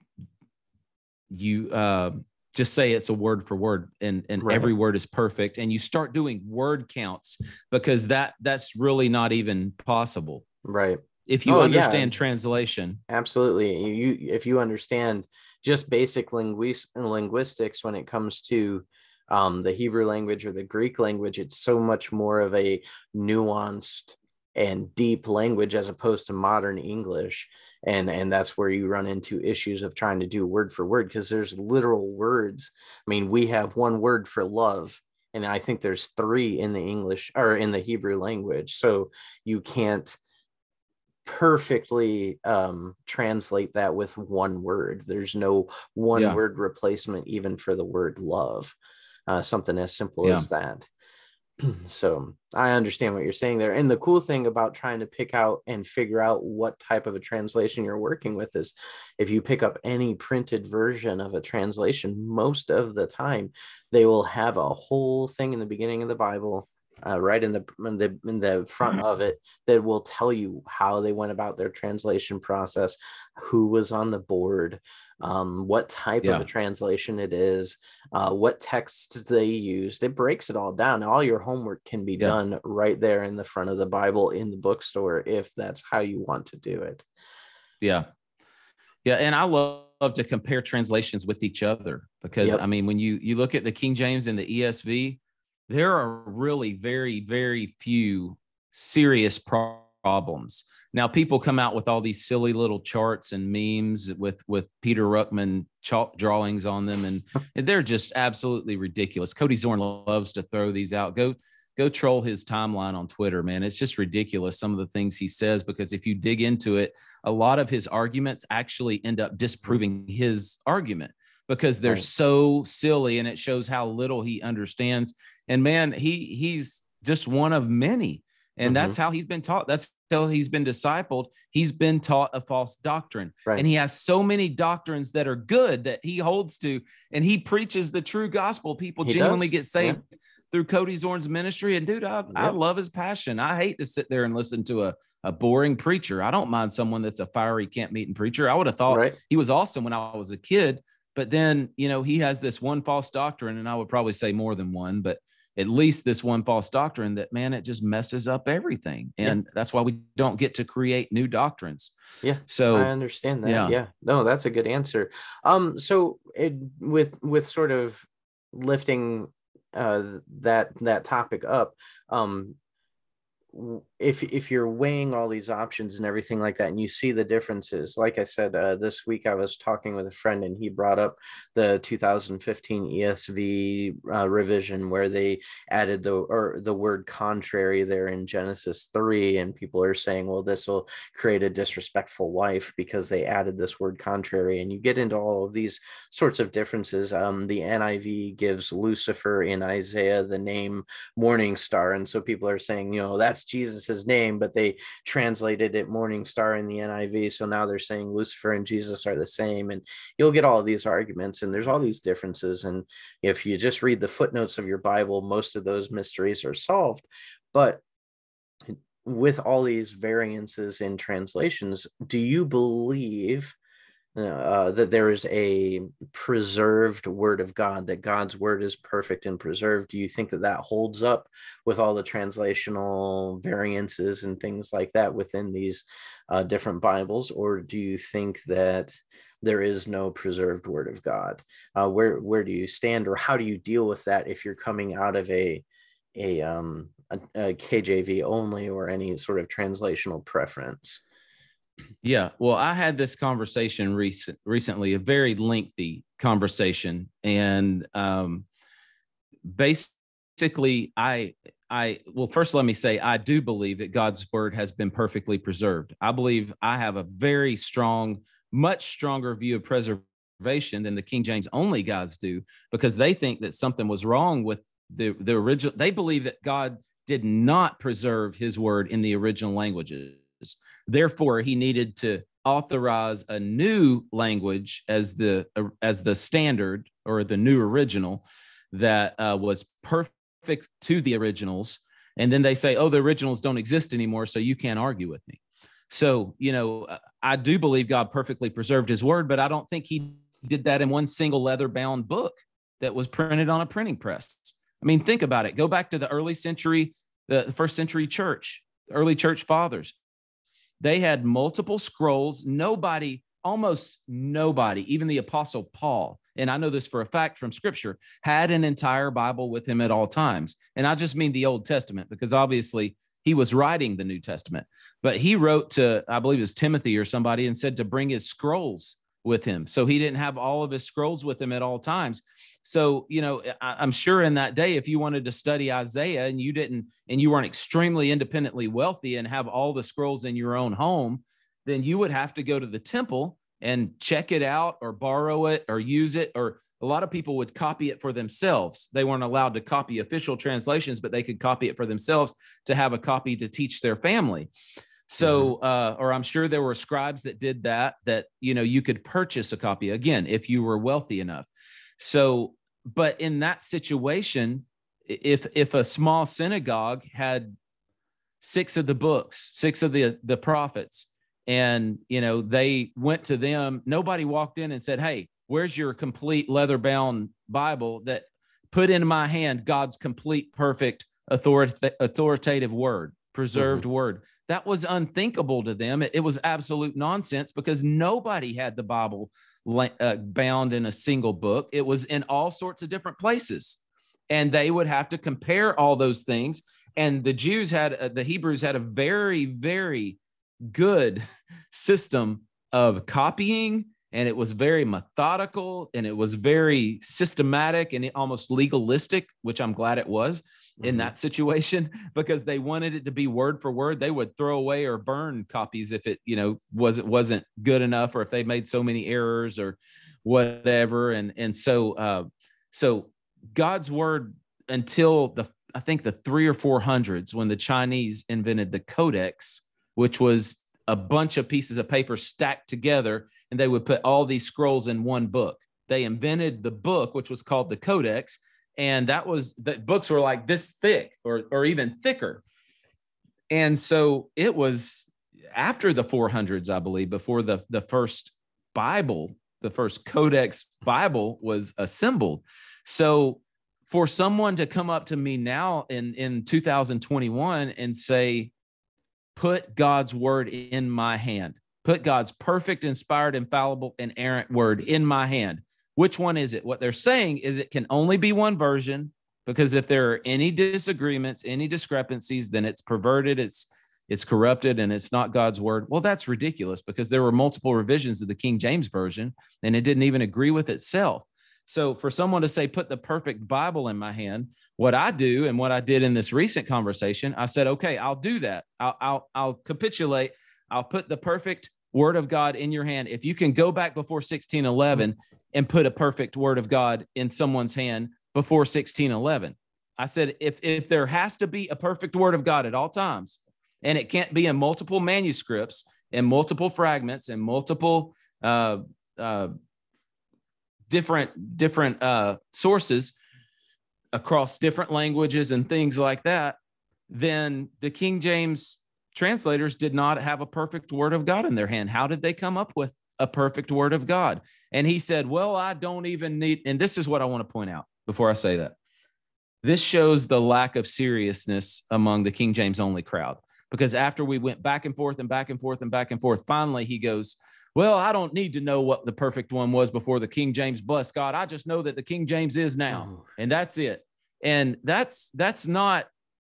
you uh, just say it's a word for word, and, and Right. every word is perfect, and you start doing word counts, because that that's really not even possible. Right. If you Oh, understand yeah. translation. Absolutely. You, if you understand just basic linguis- linguistics when it comes to um, the Hebrew language or the Greek language, it's so much more of a nuanced and deep language as opposed to modern English. And, and that's where you run into issues of trying to do word for word, because there's literal words. I mean, we have one word for love, and I think there's three in the English or in the Hebrew language. So you can't perfectly um, translate that with one word. There's no one Yeah. word replacement even for the word love. Uh, something as simple Yeah. as that. So I understand what you're saying there. And the cool thing about trying to pick out and figure out what type of a translation you're working with is, if you pick up any printed version of a translation, most of the time they will have a whole thing in the beginning of the Bible, uh, right in the, in the in the front of it, that will tell you how they went about their translation process, who was on the board, um, what type Yeah. of a translation it is, uh, what texts they used. It breaks it all down. All your homework can be Yeah. done right there in the front of the Bible in the bookstore, if that's how you want to do it. Yeah. Yeah. And I love, love to compare translations with each other, because Yep. I mean, when you, you look at the King James and the E S V, there are really very, very few serious pro- problems. Now, people come out with all these silly little charts and memes with, with Peter Ruckman chalk drawings on them, and, and they're just absolutely ridiculous. Cody Zorn loves to throw these out. Go, go troll his timeline on Twitter, man. It's just ridiculous, some of the things he says, because if you dig into it, a lot of his arguments actually end up disproving his argument, because they're Right. so silly, and it shows how little he understands. And man, he he's just one of many. And Mhm. that's how he's been taught. That's how he's been discipled. He's been taught a false doctrine. Right. And he has so many doctrines that are good that he holds to, and he preaches the true gospel. People He genuinely does. get saved Yeah. through Cody Zorn's ministry. And dude, I, I Yep. love his passion. I hate to sit there and listen to a, a boring preacher. I don't mind someone that's a fiery camp meeting preacher. I would have thought Right. he was awesome when I was a kid, but then, you know, he has this one false doctrine, and I would probably say more than one, but at least this one false doctrine that, man, it just messes up everything. And yeah. that's why we don't get to create new doctrines. Yeah. So I understand that. Yeah. yeah. No, that's a good answer. Um, so it, with, with sort of lifting uh, that, that topic up, um, if if you're weighing all these options and everything like that, and you see the differences, like I said, uh, this week I was talking with a friend, and he brought up the two thousand fifteen E S V uh, revision where they added the or the word contrary there in Genesis three, and people are saying, well, this will create a disrespectful wife because they added this word contrary, and you get into all of these sorts of differences. Um, the N I V gives Lucifer in Isaiah the name Morning Star, and so people are saying, you know, that's Jesus's name, but they translated it Morning Star in the N I V, so now they're saying Lucifer and Jesus are the same, and you'll get all of these arguments, and there's all these differences, and if you just read the footnotes of your Bible, most of those mysteries are solved. But with all these variances in translations, do you believe uh, that there is a preserved word of God, that God's word is perfect and preserved? Do you think that that holds up with all the translational variances and things like that within these uh, different Bibles? Or do you think that there is no preserved word of God? Uh, where where do you stand, or how do you deal with that if you're coming out of a a, um, a, a K J V only, or any sort of translational preference? Yeah, well, I had this conversation recent, recently, a very lengthy conversation, and um, basically, I, I, well, first, let me say, I do believe that God's word has been perfectly preserved. I believe I have a very strong, much stronger view of preservation than the King James only guys do, because they think that something was wrong with the the original. They believe that God did not preserve his word in the original languages. Therefore, he needed to authorize a new language as the as the standard, or the new original that uh, was perfect to the originals. And then they say, oh, the originals don't exist anymore, so you can't argue with me. So, you know, I do believe God perfectly preserved his word, but I don't think he did that in one single leather-bound book that was printed on a printing press. I mean, think about it. Go back to the early century, the first century church, the early church fathers. They had multiple scrolls. Nobody, almost nobody, even the Apostle Paul, and I know this for a fact from Scripture, had an entire Bible with him at all times. And I just mean the Old Testament, because obviously he was writing the New Testament. But he wrote to, I believe it was Timothy or somebody, and said to bring his scrolls with him. So he didn't have all of his scrolls with him at all times. So, you know, I, I'm sure in that day, if you wanted to study Isaiah and you didn't, and you weren't extremely independently wealthy and have all the scrolls in your own home, then you would have to go to the temple and check it out, or borrow it, or use it. Or a lot of people would copy it for themselves. They weren't allowed to copy official translations, but they could copy it for themselves to have a copy to teach their family. So, uh, or I'm sure there were scribes that did that, that, you know, you could purchase a copy, again, if you were wealthy enough. So, but in that situation, if, if a small synagogue had six of the books, six of the, the prophets, and, you know, they went to them, nobody walked in and said, hey, where's your complete leather bound Bible that put in my hand God's complete, perfect, authorita- authoritative word, preserved mm-hmm. word. That was unthinkable to them. It, it was absolute nonsense, because nobody had the Bible uh, bound in a single book. It was in all sorts of different places, and they would have to compare all those things. And the Jews had, uh, the Hebrews had a very, very good system of copying, and it was very methodical, and it was very systematic, and almost legalistic, which I'm glad it was in mm-hmm. that situation, because they wanted it to be word for word. They would throw away or burn copies if it, you know, was it wasn't good enough, or if they made so many errors or whatever. And and so uh, so God's word, until the I think the three or four hundreds, when the Chinese invented the codex, which was a bunch of pieces of paper stacked together, and they would put all these scrolls in one book. They invented the book, which was called the codex. And that was, the books were like this thick, or, or even thicker. And so it was after the four hundreds, I believe, before the, the first Bible, the first Codex Bible was assembled. So for someone to come up to me now in, in two thousand twenty-one and say, put God's word in my hand, put God's perfect, inspired, infallible, inerrant word in my hand. Which one is it? What they're saying is it can only be one version, Because if there are any disagreements, any discrepancies, then it's perverted, it's it's corrupted, and it's not God's word. Well, that's ridiculous, because there were multiple revisions of the King James Version, and it didn't even agree with itself. So for someone to say, put the perfect Bible in my hand, what I do and what I did in this recent conversation, I said, okay, I'll do that. I'll, I'll, I'll capitulate. I'll put the perfect word of God in your hand. If you can go back before sixteen eleven and put a perfect word of God in someone's hand before sixteen eleven, I said, if, if there has to be a perfect word of God at all times, and it can't be in multiple manuscripts and multiple fragments and multiple uh, uh, different different uh, sources across different languages and things like that, then the King James translators did not have a perfect word of God in their hand. How did they come up with a perfect word of God? And he said, well, I don't even need, and this is what I want to point out before I say that. This shows the lack of seriousness among the King James only crowd. Because after we went back and forth and back and forth and back and forth, finally he goes, well, I don't need to know what the perfect one was before the King James, bless God. I just know that the King James is now, oh. and that's it. And that's that's not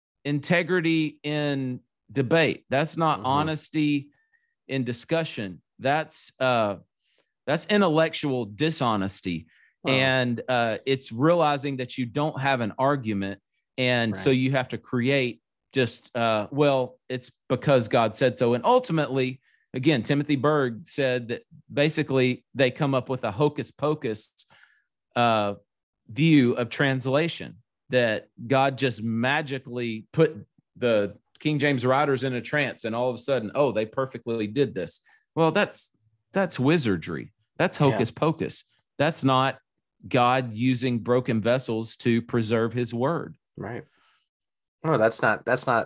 integrity in debate. That's not mm-hmm. honesty in discussion. That's uh, that's intellectual dishonesty. Oh. And uh, it's realizing that you don't have an argument, and right. so you have to create just, uh, well, it's because God said so. And ultimately, again, Timothy Berg said that basically they come up with a hocus pocus uh, view of translation, that God just magically put the King James writers in a trance, and all of a sudden, oh, they perfectly did this. Well, that's that's wizardry. That's hocus yeah. pocus. That's not God using broken vessels to preserve his word. Right. No, that's not, that's not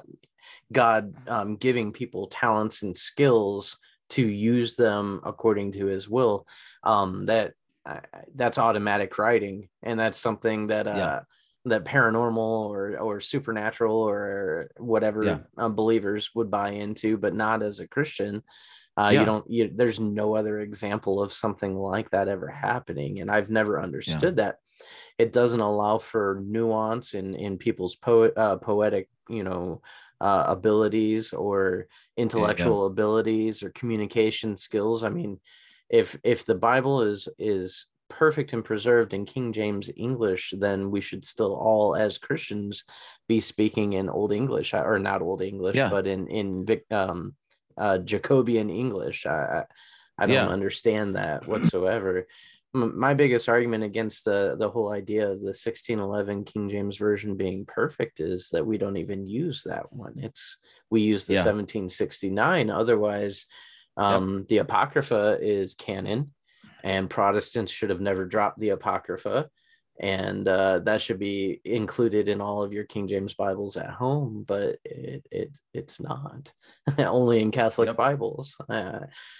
God um, giving people talents and skills to use them according to his will. Um, that uh, that's automatic writing. And that's something that, uh, yeah. that paranormal or, or supernatural or whatever yeah. um, believers would buy into, but not as a Christian. Uh, yeah. You don't, you, there's no other example of something like that ever happening. And I've never understood yeah. that. It doesn't allow for nuance in, in people's poet, uh, poetic, you know, uh, abilities or intellectual yeah. abilities or communication skills. I mean, if if the Bible is is perfect and preserved in King James English, then we should still all, as Christians, be speaking in Old English, or not Old English, yeah. but in in um, uh, Jacobean English. I I don't yeah. understand that whatsoever. My biggest argument against the, the whole idea of the sixteen eleven King James Version being perfect is that we don't even use that one. It's we use the yeah. seventeen sixty-nine. Otherwise, um, yep. the Apocrypha is canon, and Protestants should have never dropped the Apocrypha, and uh, that should be included in all of your King James Bibles at home. But it, it it's not. Only in Catholic yep. Bibles. Uh,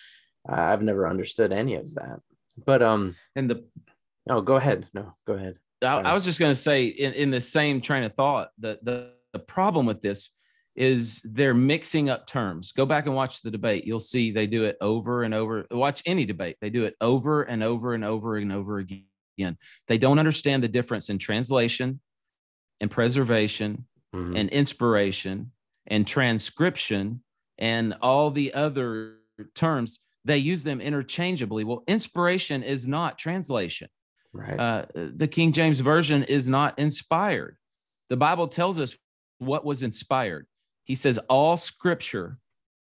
I've never understood any of that. But um, and the oh, go ahead. No, go ahead. I, I was just going to say, in, in the same train of thought, that the, the problem with this is they're mixing up terms. Go back and watch the debate. You'll see they do it over and over. Watch any debate. They do it over and over and over and over again. They don't understand the difference in translation and preservation mm-hmm. and inspiration and transcription and all the other terms. They use them interchangeably. Well, inspiration is not translation. Right. Uh, the King James Version is not inspired. The Bible tells us what was inspired. He says all scripture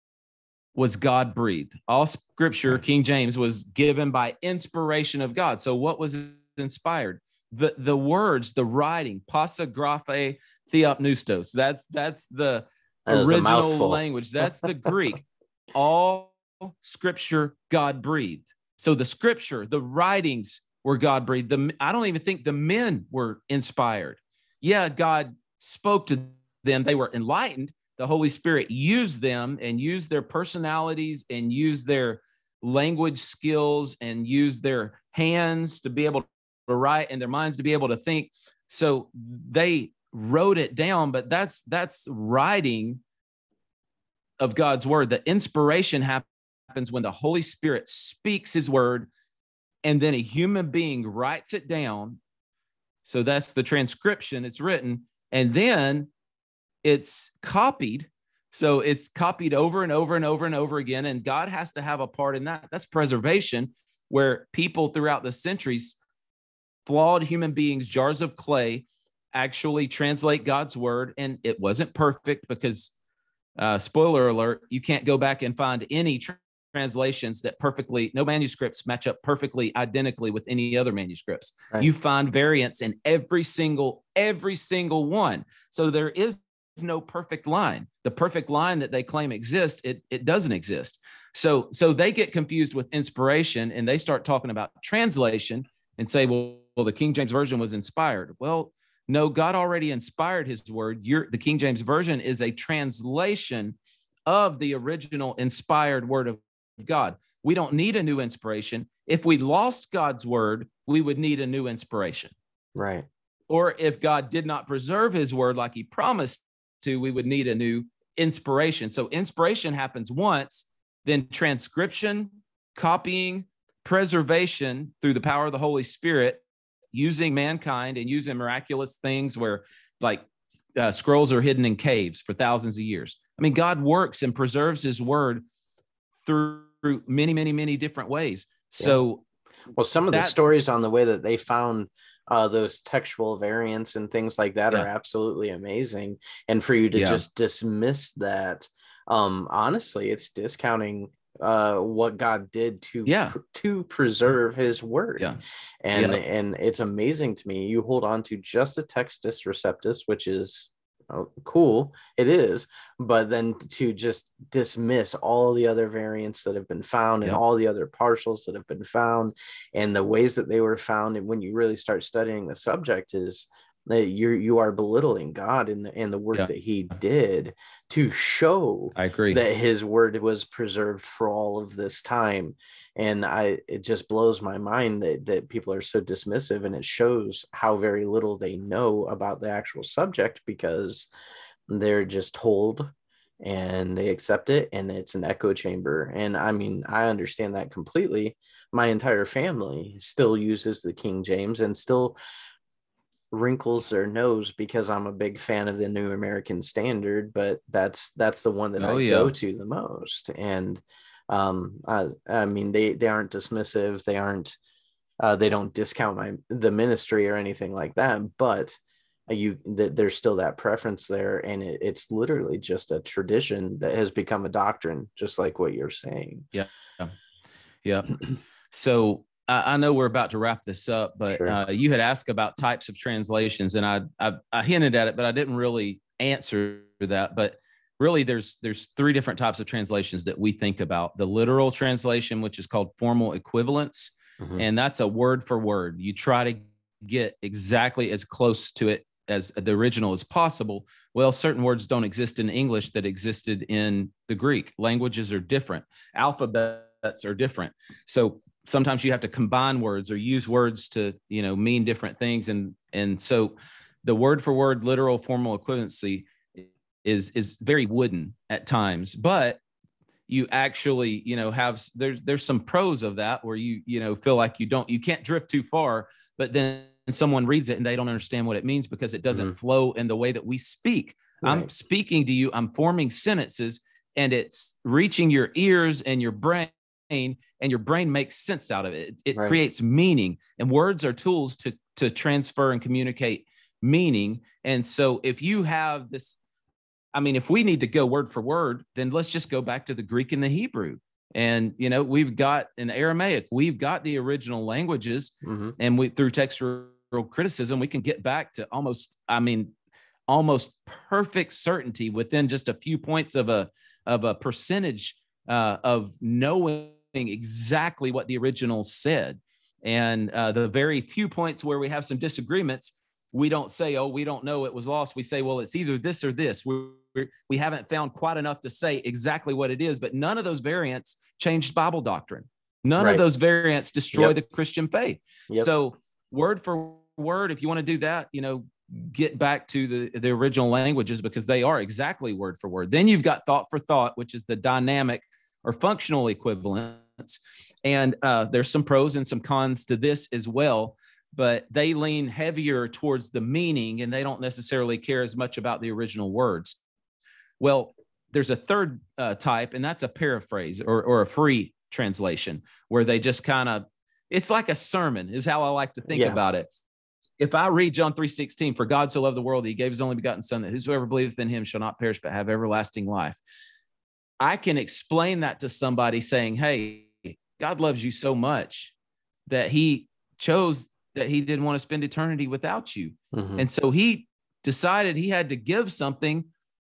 was God-breathed. All scripture, right. King James, was given by inspiration of God. So what was inspired? The, the words, the writing, pasa graphe theopneustos. That's, that's the that original language. That's the Greek. All scripture God breathed. So the scripture, the writings were God breathed. The, I don't even think the men were inspired. Yeah, God spoke to them. They were enlightened. The Holy Spirit used them and used their personalities and used their language skills and used their hands to be able to write and their minds to be able to think. So they wrote it down, but that's that's writing of God's word. The inspiration happens happens when the Holy Spirit speaks his word, and then a human being writes it down, So that's the transcription. It's written, and then it's copied. So it's copied over and over and over and over again. And God has to have a part in that. That's preservation, where people throughout the centuries, flawed human beings, jars of clay, actually translate God's word. And it wasn't perfect because, uh, spoiler alert, you can't go back and find any tr- translations that perfectly, no manuscripts match up perfectly identically with any other manuscripts. Right. You find variants in every single, every single one. So there is no perfect line. The perfect line that they claim exists, it, it doesn't exist. So, so they get confused with inspiration, and they start talking about translation and say, well, well, the King James Version was inspired. Well, no, God already inspired his word. You're, the King James Version is a translation of the original inspired word of God. We don't need a new inspiration. If we lost God's word, we would need a new inspiration. Right. Or if God did not preserve his word like he promised to, we would need a new inspiration. So inspiration happens once, then transcription, copying, preservation through the power of the Holy Spirit, using mankind and using miraculous things where like uh, scrolls are hidden in caves for thousands of years. I mean, God works and preserves his word through many, many, many different ways. So, yeah. Well, some of the stories on the way that they found uh, those textual variants and things like that yeah. are absolutely amazing. And for you to yeah. just dismiss that, um, honestly, it's discounting uh, what God did to yeah. pr- to preserve his word. Yeah. And yeah. and it's amazing to me. You hold on to just the Textus Receptus, which is oh, cool. It is. But then to just dismiss all the other variants that have been found and yep. all the other partials that have been found and the ways that they were found. And when you really start studying the subject is that you're, you are belittling God and the, and the work yeah. that he did to show I agree that his word was preserved for all of this time. And I, it just blows my mind that, that people are so dismissive, and it shows how very little they know about the actual subject because they're just told and they accept it, and it's an echo chamber. And I mean, I understand that completely. My entire family still uses the King James and still wrinkles their nose because I'm a big fan of the New American Standard, but that's that's the one that oh, I yeah. go to the most. And um I, I mean they they aren't dismissive, they aren't uh they don't discount my the ministry or anything like that, but you that there's still that preference there, and it, it's literally just a tradition that has become a doctrine, just like what you're saying. Yeah, yeah. yeah. So I know we're about to wrap this up, but sure. uh, you had asked about types of translations, and I, I I hinted at it, but I didn't really answer that. But really, there's there's three different types of translations that we think about. The literal translation, which is called formal equivalence, mm-hmm. and that's a word for word. You try to get exactly as close to it as the original as possible. Well, certain words don't exist in English that existed in the Greek. Languages are different. Alphabets are different. So sometimes you have to combine words or use words to, you know, mean different things. And, and so the word for word, literal formal equivalency is, is very wooden at times, but you actually, you know, have, there's, there's some pros of that where you, you know, feel like you don't, you can't drift too far, but then someone reads it and they don't understand what it means because it doesn't mm-hmm. flow in the way that we speak. Right. I'm speaking to you, I'm forming sentences, and it's reaching your ears and your brain, and your brain makes sense out of it. It right. creates meaning, and words are tools to, to transfer and communicate meaning. And so if you have this, I mean, if we need to go word for word, then let's just go back to the Greek and the Hebrew. And, you know, we've got in Aramaic, we've got the original languages, mm-hmm. and we, through textual criticism, we can get back to almost, I mean, almost perfect certainty within just a few points of a, of a percentage uh, of knowing exactly what the original said. And uh, the very few points where we have some disagreements, we don't say, oh, we don't know, it was lost. We say, well, it's either this or this. We we haven't found quite enough to say exactly what it is, but none of those variants changed Bible doctrine. None right. of those variants destroy yep. the Christian faith. Yep. So word for word, if you want to do that, you know, get back to the, the original languages because they are exactly word for word. Then you've got thought for thought, which is the dynamic or functional equivalence. And uh, there's some pros and some cons to this as well. but they lean heavier towards the meaning and they don't necessarily care as much about the original words. Well, there's a third uh, type, and that's a paraphrase or, or a free translation, where they just kind of, it's like a sermon is how I like to think Yeah. about it. If I read John three sixteen, for God so loved the world, he gave his only begotten son, that whosoever believeth in him shall not perish, but have everlasting life. I can explain that to somebody saying, hey, God loves you so much that he chose that he didn't want to spend eternity without you. Mm-hmm. And so he decided he had to give something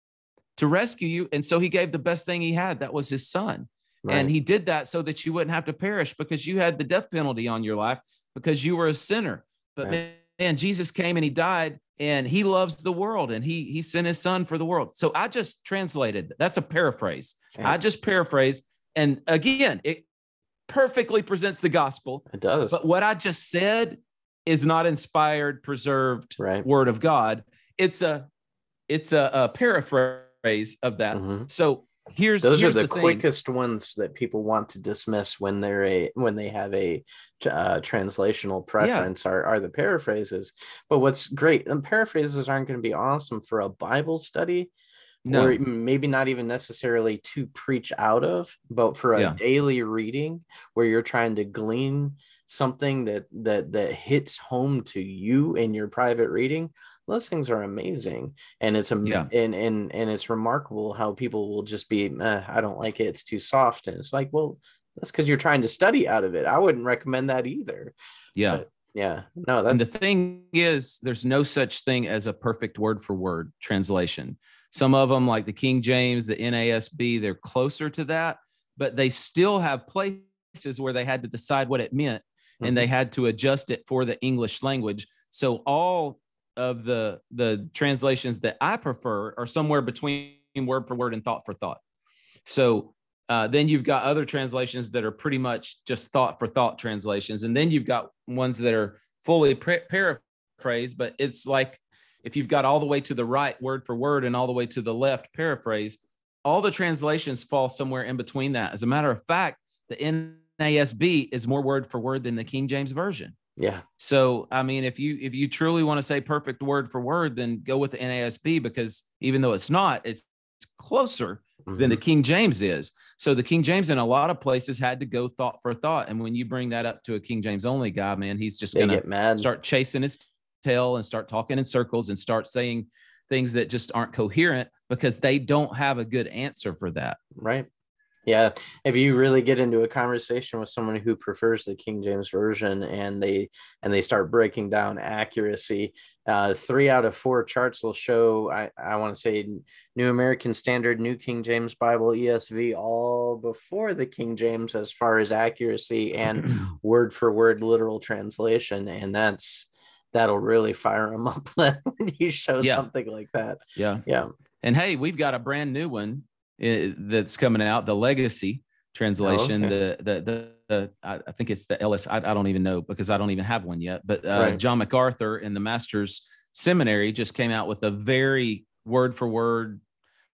to rescue you. And so he gave the best thing he had. That was his son. Right. And he did that so that you wouldn't have to perish, because you had the death penalty on your life because you were a sinner. But Right. man, man, Jesus came and he died, and he loves the world, and he, he sent his son for the world. So I just translated. That's a paraphrase. Yeah. I just paraphrased. And again, it perfectly presents the gospel. It does. But what I just said is not inspired, preserved Right. word of God. It's a, it's a, a paraphrase of that. Mm-hmm. So here's, those here's are the, the quickest ones that people want to dismiss when they're a when they have a uh, translational preference. Yeah. are are the paraphrases. But what's great, and paraphrases aren't going to be awesome for a Bible study. No. Or maybe not even necessarily to preach out of, but for a yeah. daily reading where you're trying to glean something that that that hits home to you in your private reading. Those things are amazing, and it's a yeah. and and and it's remarkable how people will just be, eh, I don't like it, it's too soft, and it's like, well, that's because you're trying to study out of it. I wouldn't recommend that either. Yeah, but yeah, no. That's and the thing is, there's no such thing as a perfect word for word translation. Some of them, like the King James, the N A S B, they're closer to that, but they still have places where they had to decide what it meant, mm-hmm. and they had to adjust it for the English language. So all of the the translations that I prefer are somewhere between word for word and thought for thought. So uh, then you've got other translations that are pretty much just thought for thought translations, and then you've got ones that are fully pra- paraphrased, but it's like if you've got all the way to the right word for word and all the way to the left paraphrase, all the translations fall somewhere in between that. As a matter of fact, the N A S B is more word for word than the King James Version. Yeah. So, I mean, if you if you truly want to say perfect word for word, then go with the N A S B, because even though it's not, it's closer mm-hmm. than the King James is. So the King James in a lot of places had to go thought for thought. And when you bring that up to a King James only guy, man, he's just going to start chasing his tail and start talking in circles and start saying things that just aren't coherent because they don't have a good answer for that. Right. Yeah. If you really get into a conversation with someone who prefers the King James Version and they and they start breaking down accuracy, uh, three out of four charts will show, I, I want to say, New American Standard, New King James Bible, E S V, all before the King James as far as accuracy and word for word literal translation. And that's that'll really fire them up when you show yeah. something like that. Yeah. Yeah. And hey, we've got a brand new one that's coming out, the Legacy translation. Oh, okay. the, the the the I think it's the L S. I, I don't even know because I don't even have one yet. But uh, right. John MacArthur in the Master's Seminary just came out with a very word for word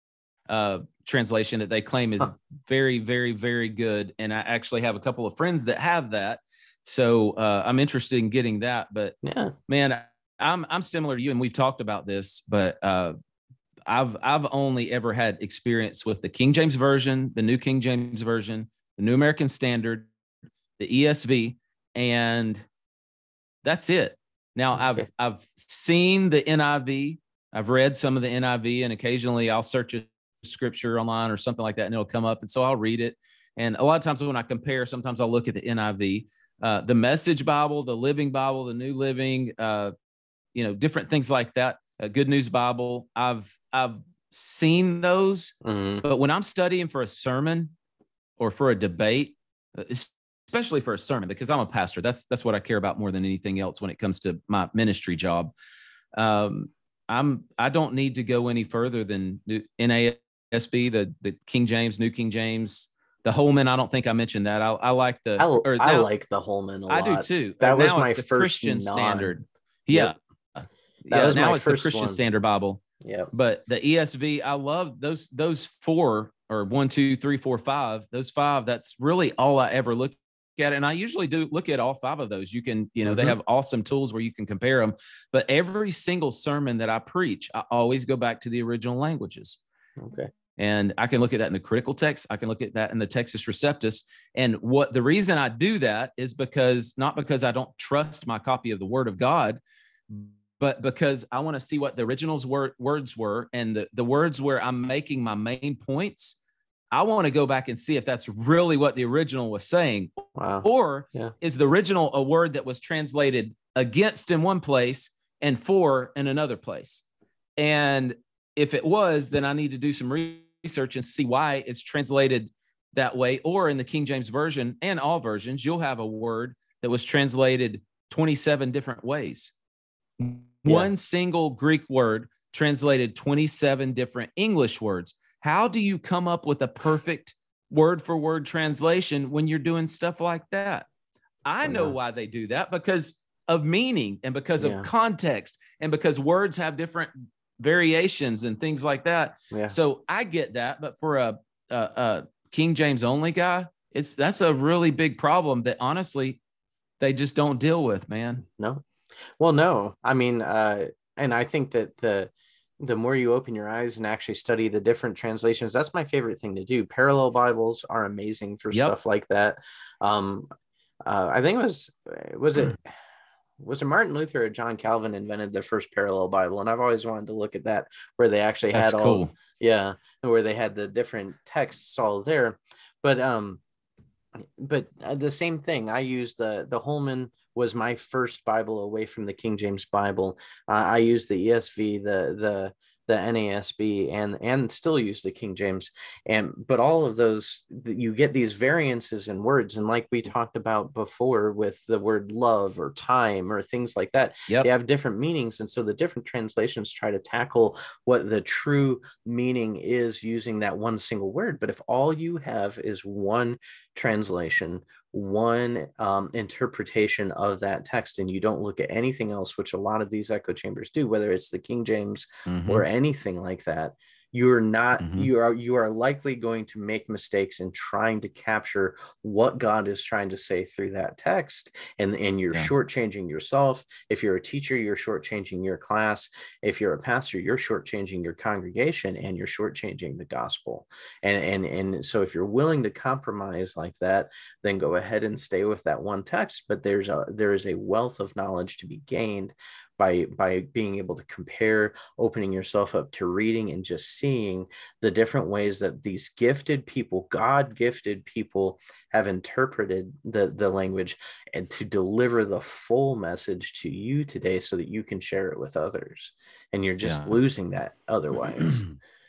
uh, translation that they claim is huh. very, very, very good. And I actually have a couple of friends that have that, so uh, I'm interested in getting that. But yeah, man, I'm I'm similar to you, and we've talked about this, but. Uh, I've I've only ever had experience with the King James Version, the New King James Version, the New American Standard, the E S V, and that's it. Now okay. I've I've seen the N I V, I've read some of the N I V, and occasionally I'll search a scripture online or something like that, and it'll come up, and so I'll read it. And a lot of times when I compare, sometimes I'll look at the N I V, uh, the Message Bible, the Living Bible, the New Living, uh, you know, different things like that. A Good News Bible. I've I've seen those, mm-hmm. but when I'm studying for a sermon or for a debate, especially for a sermon, because I'm a pastor, that's that's what I care about more than anything else when it comes to my ministry job. Um, I'm I don't need to go any further than N A S B, the the King James, New King James, the Holman. I don't think I mentioned that. I, I like the. I, or I now, like the Holman a I lot. do too. That or was now my it's the first Christian non. Standard. Yep. Yeah. That yeah, was now my it's first the Christian one. Standard Bible. Yeah. But the E S V, I love those those four or one, two, three, four, five. Those five. That's really all I ever look at it, and I usually do look at all five of those. You can, you know, Mm-hmm. they have awesome tools where you can compare them. But every single sermon that I preach, I always go back to the original languages. Okay. And I can look at that in the critical text. I can look at that in the Textus Receptus. And what the reason I do that is because not because I don't trust my copy of the Word of God, but because I want to see what the original's word, words were, and the, the words where I'm making my main points. I want to go back and see if that's really what the original was saying. Wow. Or yeah. is the original a word that was translated against in one place and for in another place? And if it was, then I need to do some research and see why it's translated that way. Or in the King James Version and all versions, you'll have a word that was translated twenty-seven different ways. Yeah. One single Greek word translated twenty-seven different English words. How do you come up with a perfect word for word translation when you're doing stuff like that? I know why they do that, because of meaning and because yeah. of context and because words have different variations and things like that. Yeah. So I get that. But for a, a, a King James only guy, it's that's a really big problem that honestly they just don't deal with, man. No. Well, no, I mean, uh, and I think that the the more you open your eyes and actually study the different translations, that's my favorite thing to do. Parallel Bibles are amazing for yep. stuff like that. Um, uh, I think it was, was it, was it Martin Luther or John Calvin invented the first parallel Bible? And I've always wanted to look at that, where they actually that's had all, cool. yeah, where they had the different texts all there. But, um, but the same thing, I used the, the Holman was my first Bible away from the King James Bible. Uh, I used the E S V, the, the, the N A S B, and, and still use the King James. And, but all of those, you get these variances in words. And like we talked about before with the word love or time or things like that, yep. they have different meanings. And so the different translations try to tackle what the true meaning is using that one single word. But if all you have is one translation, one um, interpretation of that text, and you don't look at anything else, which a lot of these echo chambers do, whether it's the King James mm-hmm. or anything like that, you're not, mm-hmm. you are, you are likely going to make mistakes in trying to capture what God is trying to say through that text. And, and you're yeah. shortchanging yourself. If you're a teacher, you're shortchanging your class. If you're a pastor, you're shortchanging your congregation, and you're shortchanging the gospel. And, and, and so if you're willing to compromise like that, then go ahead and stay with that one text. But there's a, there is a wealth of knowledge to be gained by by being able to compare, opening yourself up to reading and just seeing the different ways that these gifted people, God-gifted people, have interpreted the, the language, and to deliver the full message to you today so that you can share it with others. And you're just yeah. losing that otherwise.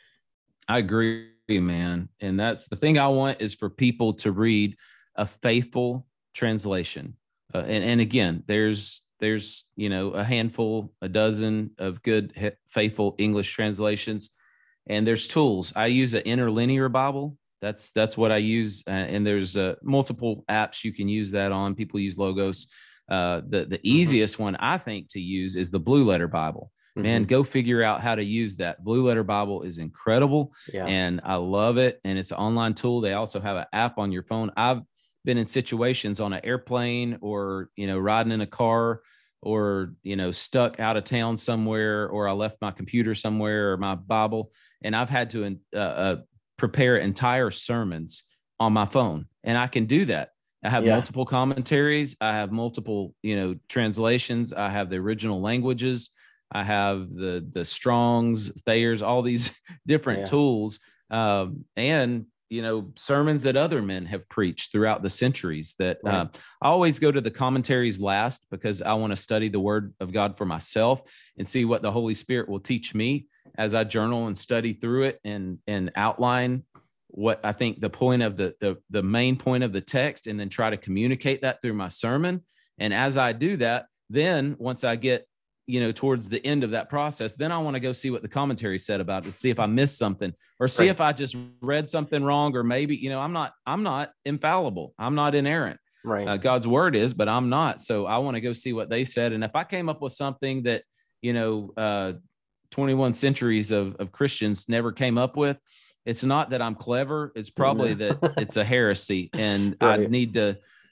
I agree, man. And that's the thing I want, is for people to read a faithful translation. Uh, and, and again, there's There's, you know, a handful, a dozen of good, faithful English translations, and there's tools. I use an interlinear Bible. That's that's what I use, uh, and there's uh, multiple apps you can use that on. People use Logos. Uh, the the easiest mm-hmm. one I think to use is the Blue Letter Bible. Mm-hmm. Man, go figure out how to use that. Blue Letter Bible is incredible, yeah. and I love it. And it's an online tool. They also have an app on your phone. I've been in situations on an airplane, or, you know, riding in a car, or, you know, stuck out of town somewhere, or I left my computer somewhere or my Bible, and I've had to uh, uh, prepare entire sermons on my phone, and I can do that. I have yeah. multiple commentaries. I have multiple, you know, translations. I have the original languages. I have the, the Strongs, Thayers, all these different yeah. tools. Um, and, you know, sermons that other men have preached throughout the centuries that right. uh, I always go to the commentaries last, because I want to study the word of God for myself and see what the Holy Spirit will teach me as I journal and study through it, and, and outline what I think the point of the, the, the main point of the text, and then try to communicate that through my sermon. And as I do that, then once I get, you know, towards the end of that process, then I want to go see what the commentary said about it, see if I missed something, or see right. if I just read something wrong, or maybe, you know, I'm not, I'm not infallible. I'm not inerrant. Right. Uh, God's word is, but I'm not. So I want to go see what they said. And if I came up with something that, you know, uh, twenty-one centuries of, of Christians never came up with, it's not that I'm clever. It's probably that it's a heresy, and right. I need to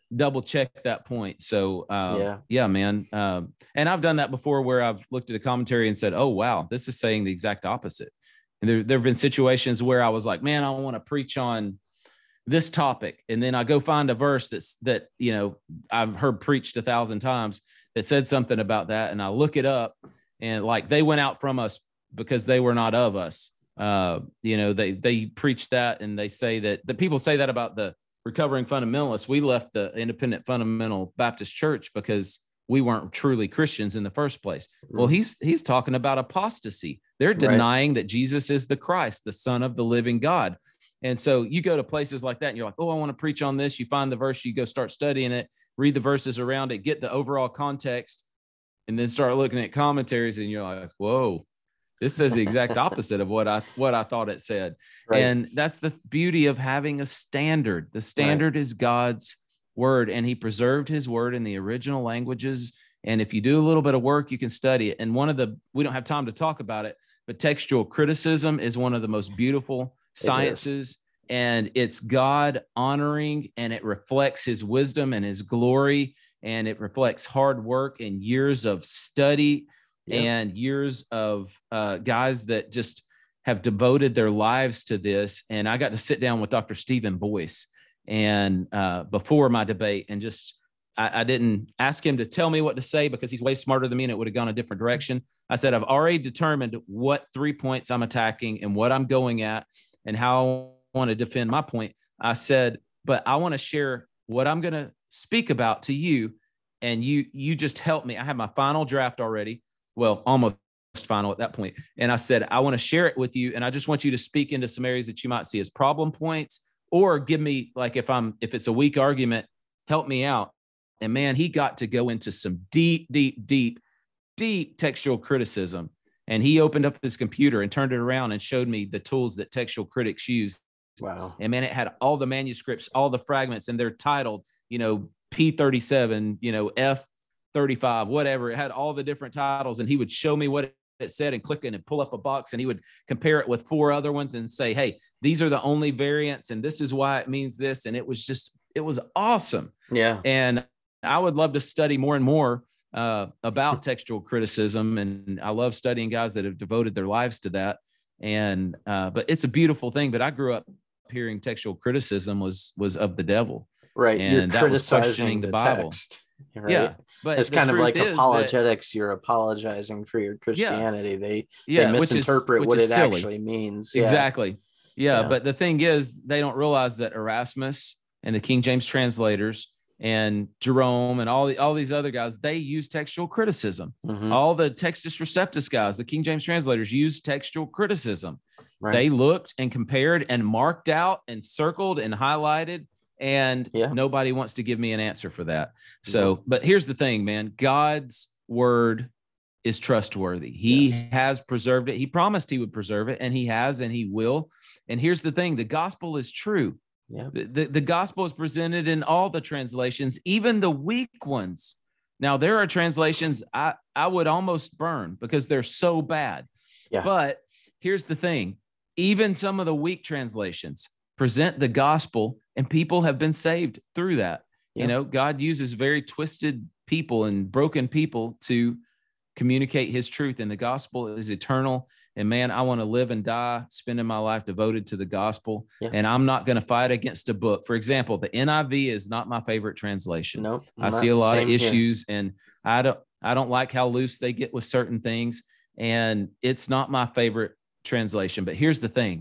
double check that point. So uh, yeah, yeah, man. Uh, and I've done that before where I've looked at a commentary and said, oh, wow, this is saying the exact opposite. And there, there have been situations where I was like, man, I want to preach on this topic. And then I go find a verse that's that, you know, I've heard preached a thousand times that said something about that. And I look it up and like they went out from us because they were not of us. Uh, you know, they, they preach that and they say that the people say that about the recovering fundamentalists. We left the independent fundamental Baptist church because we weren't truly Christians in the first place. Mm. Well, he's, he's talking about apostasy. They're denying right. that Jesus is the Christ, the Son of the living God. And so you go to places like that and you're like, oh, I want to preach on this. You find the verse, you go start studying it, read the verses around it, get the overall context, and then start looking at commentaries and you're like, whoa, this says the exact opposite of what I, what I thought it said. Right. And that's the beauty of having a standard. The standard right. is God's word, and he preserved his word in the original languages. And if you do a little bit of work, you can study it. And one of the, we don't have time to talk about it, but textual criticism is one of the most beautiful sciences, and it's God honoring, and it reflects his wisdom and his glory, and it reflects hard work and years of study yep. and years of uh, guys that just have devoted their lives to this. And I got to sit down with Doctor Stephen Boyce and uh, before my debate, and just I, I didn't ask him to tell me what to say because he's way smarter than me and it would have gone a different direction. I said, I've already determined what three points I'm attacking and what I'm going at and how I want to defend my point. I said, but I want to share what I'm going to speak about to you. And you, you just help me. I have my final draft already. Well, almost final at that point. And I said, I want to share it with you. And I just want you to speak into some areas that you might see as problem points, or give me, like, if I'm, if it's a weak argument, help me out. And man, he got to go into some deep, deep, deep, deep textual criticism. And he opened up his computer and turned it around and showed me the tools that textual critics use. Wow. And man, it had all the manuscripts, all the fragments, and they're titled, you know, P thirty-seven, you know, F thirty-five, whatever. It had all the different titles, and he would show me what it said and click it and pull up a box, and he would compare it with four other ones and say, hey, these are the only variants, and this is why it means this. And it was just, it was awesome. Yeah. And I would love to study more and more uh, about textual criticism. And I love studying guys that have devoted their lives to that. And, uh, but it's a beautiful thing. But I grew up hearing textual criticism was, was of the devil. Right. And You're that criticizing was questioning the, the Bible. Text, right? Yeah. But it's kind of like apologetics. That, you're apologizing for your Christianity. Yeah, they, yeah, they misinterpret which is, which what it silly. actually means. Yeah. Exactly. Yeah, yeah. But the thing is, they don't realize that Erasmus and the King James translators and Jerome and all the, all these other guys, they use textual criticism. Mm-hmm. All the Textus Receptus guys, the King James translators, use textual criticism. Right. They looked and compared and marked out and circled and highlighted, and yeah. nobody wants to give me an answer for that. So, mm-hmm. but here's the thing, man, God's word is trustworthy. He yes. has preserved it. He promised he would preserve it, and he has, and he will. And here's the thing, the gospel is true. Yeah. The, the, the gospel is presented in all the translations, even the weak ones. Now, there are translations I, I would almost burn because they're so bad. Yeah. But here's the thing. Even some of the weak translations present the gospel, and people have been saved through that. Yeah. You know, God uses very twisted people and broken people to communicate his truth, and the gospel is eternal. And man, I want to live and die spending my life devoted to the gospel. Yeah. And I'm not going to fight against a book. For example, the N I V is not my favorite translation. Nope, I see a lot of issues here. And I don't, I don't like how loose they get with certain things. And it's not my favorite translation. But here's the thing,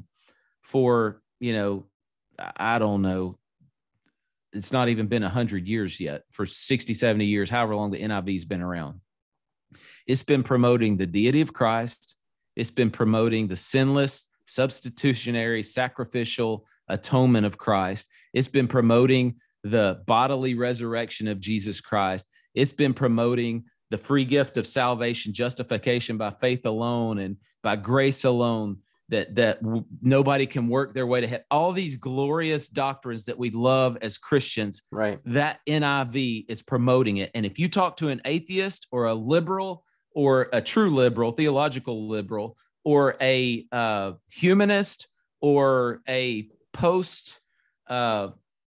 for, you know, I don't know, it's not even been a hundred years yet, for sixty, seventy years, however long the N I V has been around. It's been promoting the deity of Christ. It's been promoting the sinless, substitutionary, sacrificial atonement of Christ. It's been promoting the bodily resurrection of Jesus Christ. It's been promoting the free gift of salvation, justification by faith alone and by grace alone, that, that w- nobody can work their way to heaven. All these glorious doctrines that we love as Christians, right? That N I V is promoting it. And if you talk to an atheist or a liberal or a true liberal, theological liberal, or a uh, humanist or a post uh,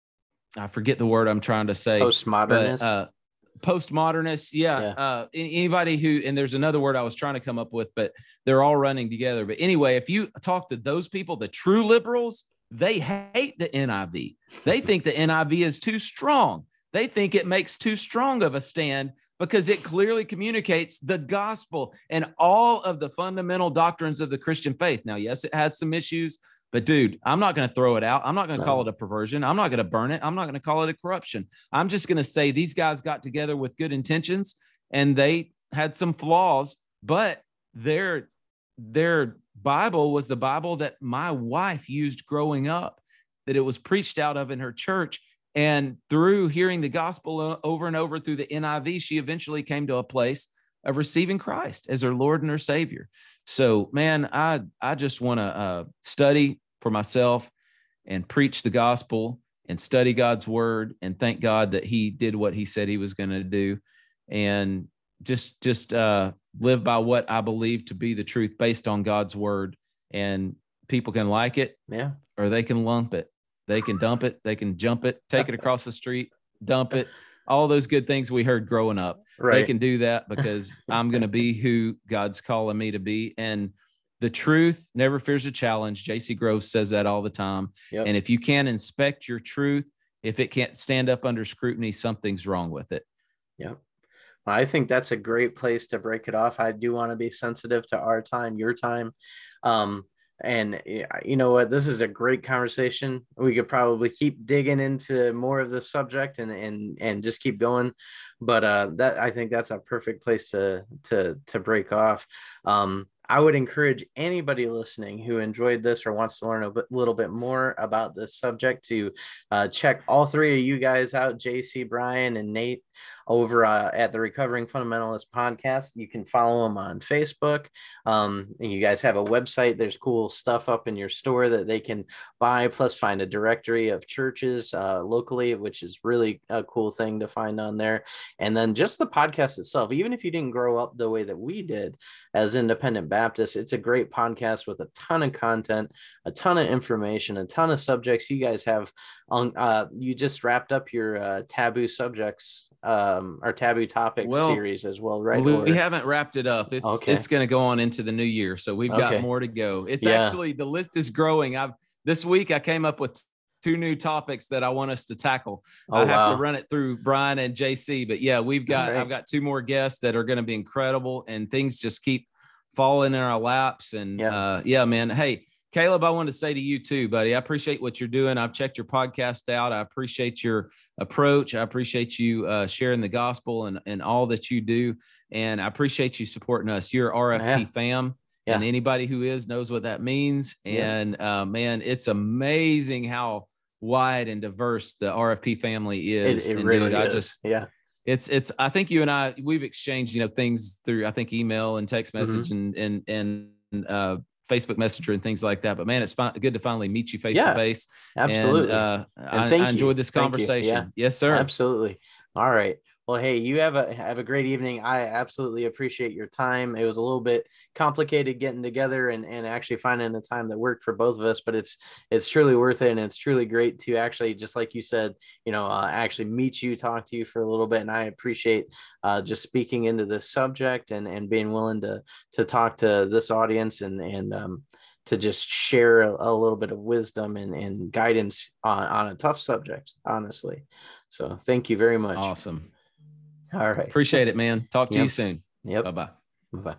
I forget the word I'm trying to say, Postmodernist. but uh, postmodernist. Yeah. Yeah. Uh, anybody who, and there's another word I was trying to come up with, but they're all running together. But anyway, if you talk to those people, the true liberals, they hate the N I V. They think the N I V is too strong. They think it makes too strong of a stand because it clearly communicates the gospel and all of the fundamental doctrines of the Christian faith. Now, yes, it has some issues, but dude, I'm not going to throw it out. I'm not going to No. call it a perversion. I'm not going to burn it. I'm not going to call it a corruption. I'm just going to say these guys got together with good intentions and they had some flaws, but their, their Bible was the Bible that my wife used growing up, that it was preached out of in her church. And through hearing the gospel over and over through the N I V, she eventually came to a place of receiving Christ as her Lord and her Savior. So, man, I I just want to uh, study for myself and preach the gospel and study God's word and thank God that he did what he said he was going to do, and just just uh, live by what I believe to be the truth based on God's word. And people can like it, yeah, or they can lump it. They can dump it. They can jump it, take it across the street, dump it. All those good things we heard growing up. right. They can do that because I'm going to be who God's calling me to be. And the truth never fears a challenge. J C Groves says that all the time. Yep. And if you can't inspect your truth, if it can't stand up under scrutiny, something's wrong with it. Yep. Well, I think that's a great place to break it off. I do want to be sensitive to our time, your time. Um, And you know what? This is a great conversation. We could probably keep digging into more of the subject and and and just keep going. But uh, that I think that's a perfect place to to to break off. Um, I would encourage anybody listening who enjoyed this or wants to learn a bit, little bit more about this subject to uh, check all three of you guys out, J C, Brian, and Nate, over uh, at the Recovering Fundamentalist podcast. You can follow them on Facebook. Um, and you guys have a website. There's cool stuff up in your store that they can buy, plus find a directory of churches uh, locally, which is really a cool thing to find on there. And then just the podcast itself, even if you didn't grow up the way that we did as independent Baptists, it's a great podcast with a ton of content, a ton of information, a ton of subjects. You guys have on, uh, you just wrapped up your uh, taboo subjects um, or taboo topics well, series as well, right? We, or, we haven't wrapped it up. It's okay. It's going to go on into the new year. So we've got okay. more to go. It's yeah. actually, the list is growing. I've this week I came up with two new topics that I want us to tackle. Oh, I have wow. to run it through Brian and J C, but yeah, we've got, right. I've got two more guests that are going to be incredible, and things just keep falling in our laps. And yeah, uh, yeah, man. Hey, Caleb, I want to say to you too, buddy, I appreciate what you're doing. I've checked your podcast out. I appreciate your approach. I appreciate you uh, sharing the gospel and, and all that you do. And I appreciate you supporting us. You're R F P yeah. fam. Yeah. And anybody who is knows what that means. And yeah. uh, man, it's amazing how wide and diverse the R F P family is. It, it and really dude, is. I just, yeah. It's, it's, I think you and I, we've exchanged, you know, things through, I think, email and text message mm-hmm. and, and, and, uh, Facebook Messenger and things like that. But man, it's fun, good to finally meet you face yeah, to face. Absolutely. And, uh, and I, thank I enjoyed you. this Thank conversation. Yeah. Yes, sir. Absolutely. All right. Well, hey, you have a have a great evening. I absolutely appreciate your time. It was a little bit complicated getting together and, and actually finding a time that worked for both of us, but it's it's truly worth it, and it's truly great to actually, just like you said, you know, uh, actually meet you, talk to you for a little bit, and I appreciate uh, just speaking into this subject and and being willing to to talk to this audience and and um, to just share a, a little bit of wisdom and, and guidance on, on a tough subject, honestly. So thank you very much. Awesome. All right. Appreciate it, man. Talk to yep. you soon. Yep. Bye-bye. Bye-bye.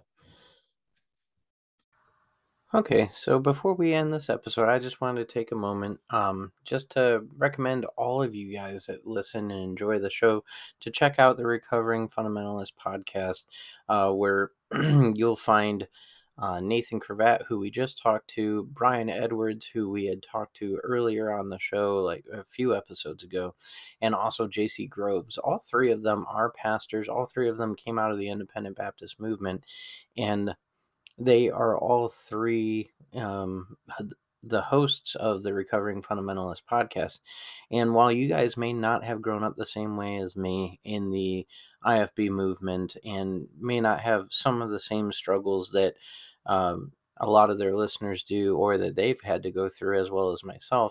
Okay, so before we end this episode, I just wanted to take a moment um, just to recommend all of you guys that listen and enjoy the show to check out the Recovering Fundamentalist podcast, uh, where you'll find Uh, Nathan Cravat, who we just talked to, Brian Edwards, who we had talked to earlier on the show, like a few episodes ago, and also J C Groves. All three of them are pastors. All three of them came out of the Independent Baptist movement, and they are all three um, the hosts of the Recovering Fundamentalist podcast. And while you guys may not have grown up the same way as me in the I F B movement and may not have some of the same struggles that um, a lot of their listeners do or that they've had to go through, as well as myself,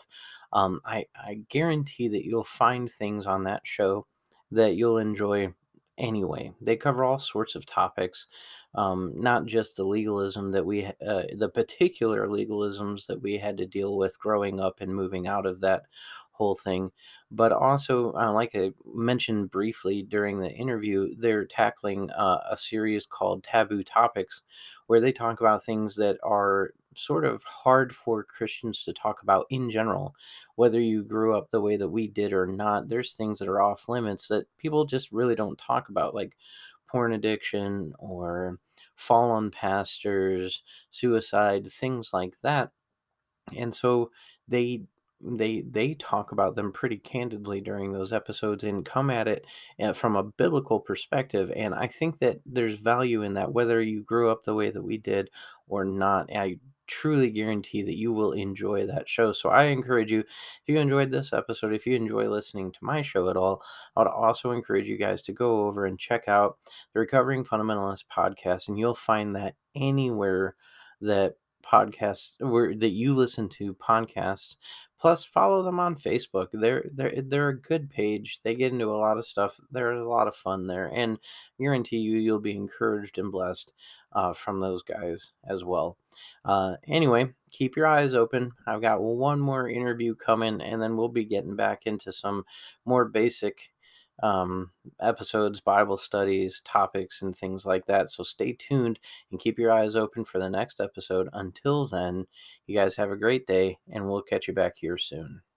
Um, I, I guarantee that you'll find things on that show that you'll enjoy anyway. They cover all sorts of topics, um, not just the legalism that we, uh, the particular legalisms that we had to deal with growing up and moving out of that whole thing, but also, uh, like I mentioned briefly during the interview, they're tackling uh, a series called Taboo Topics, where they talk about things that are sort of hard for Christians to talk about in general. Whether you grew up the way that we did or not, there's things that are off limits that people just really don't talk about, like porn addiction or fallen pastors, suicide, things like that. And so they they they talk about them pretty candidly during those episodes and come at it uh, from a biblical perspective. And I think that there's value in that, whether you grew up the way that we did or not. I truly guarantee that you will enjoy that show. So I encourage you, if you enjoyed this episode, if you enjoy listening to my show at all, I would also encourage you guys to go over and check out the Recovering Fundamentalist podcast, and you'll find that anywhere that podcasts where that you listen to podcasts. Plus, follow them on Facebook. They're they're they're a good page. They get into a lot of stuff. There's a lot of fun there, and I guarantee you you'll be encouraged and blessed uh, from those guys as well. Uh, anyway, keep your eyes open. I've got one more interview coming, and then we'll be getting back into some more basic um, episodes, Bible studies, topics, and things like that. So stay tuned and keep your eyes open for the next episode. Until then, you guys have a great day, and we'll catch you back here soon.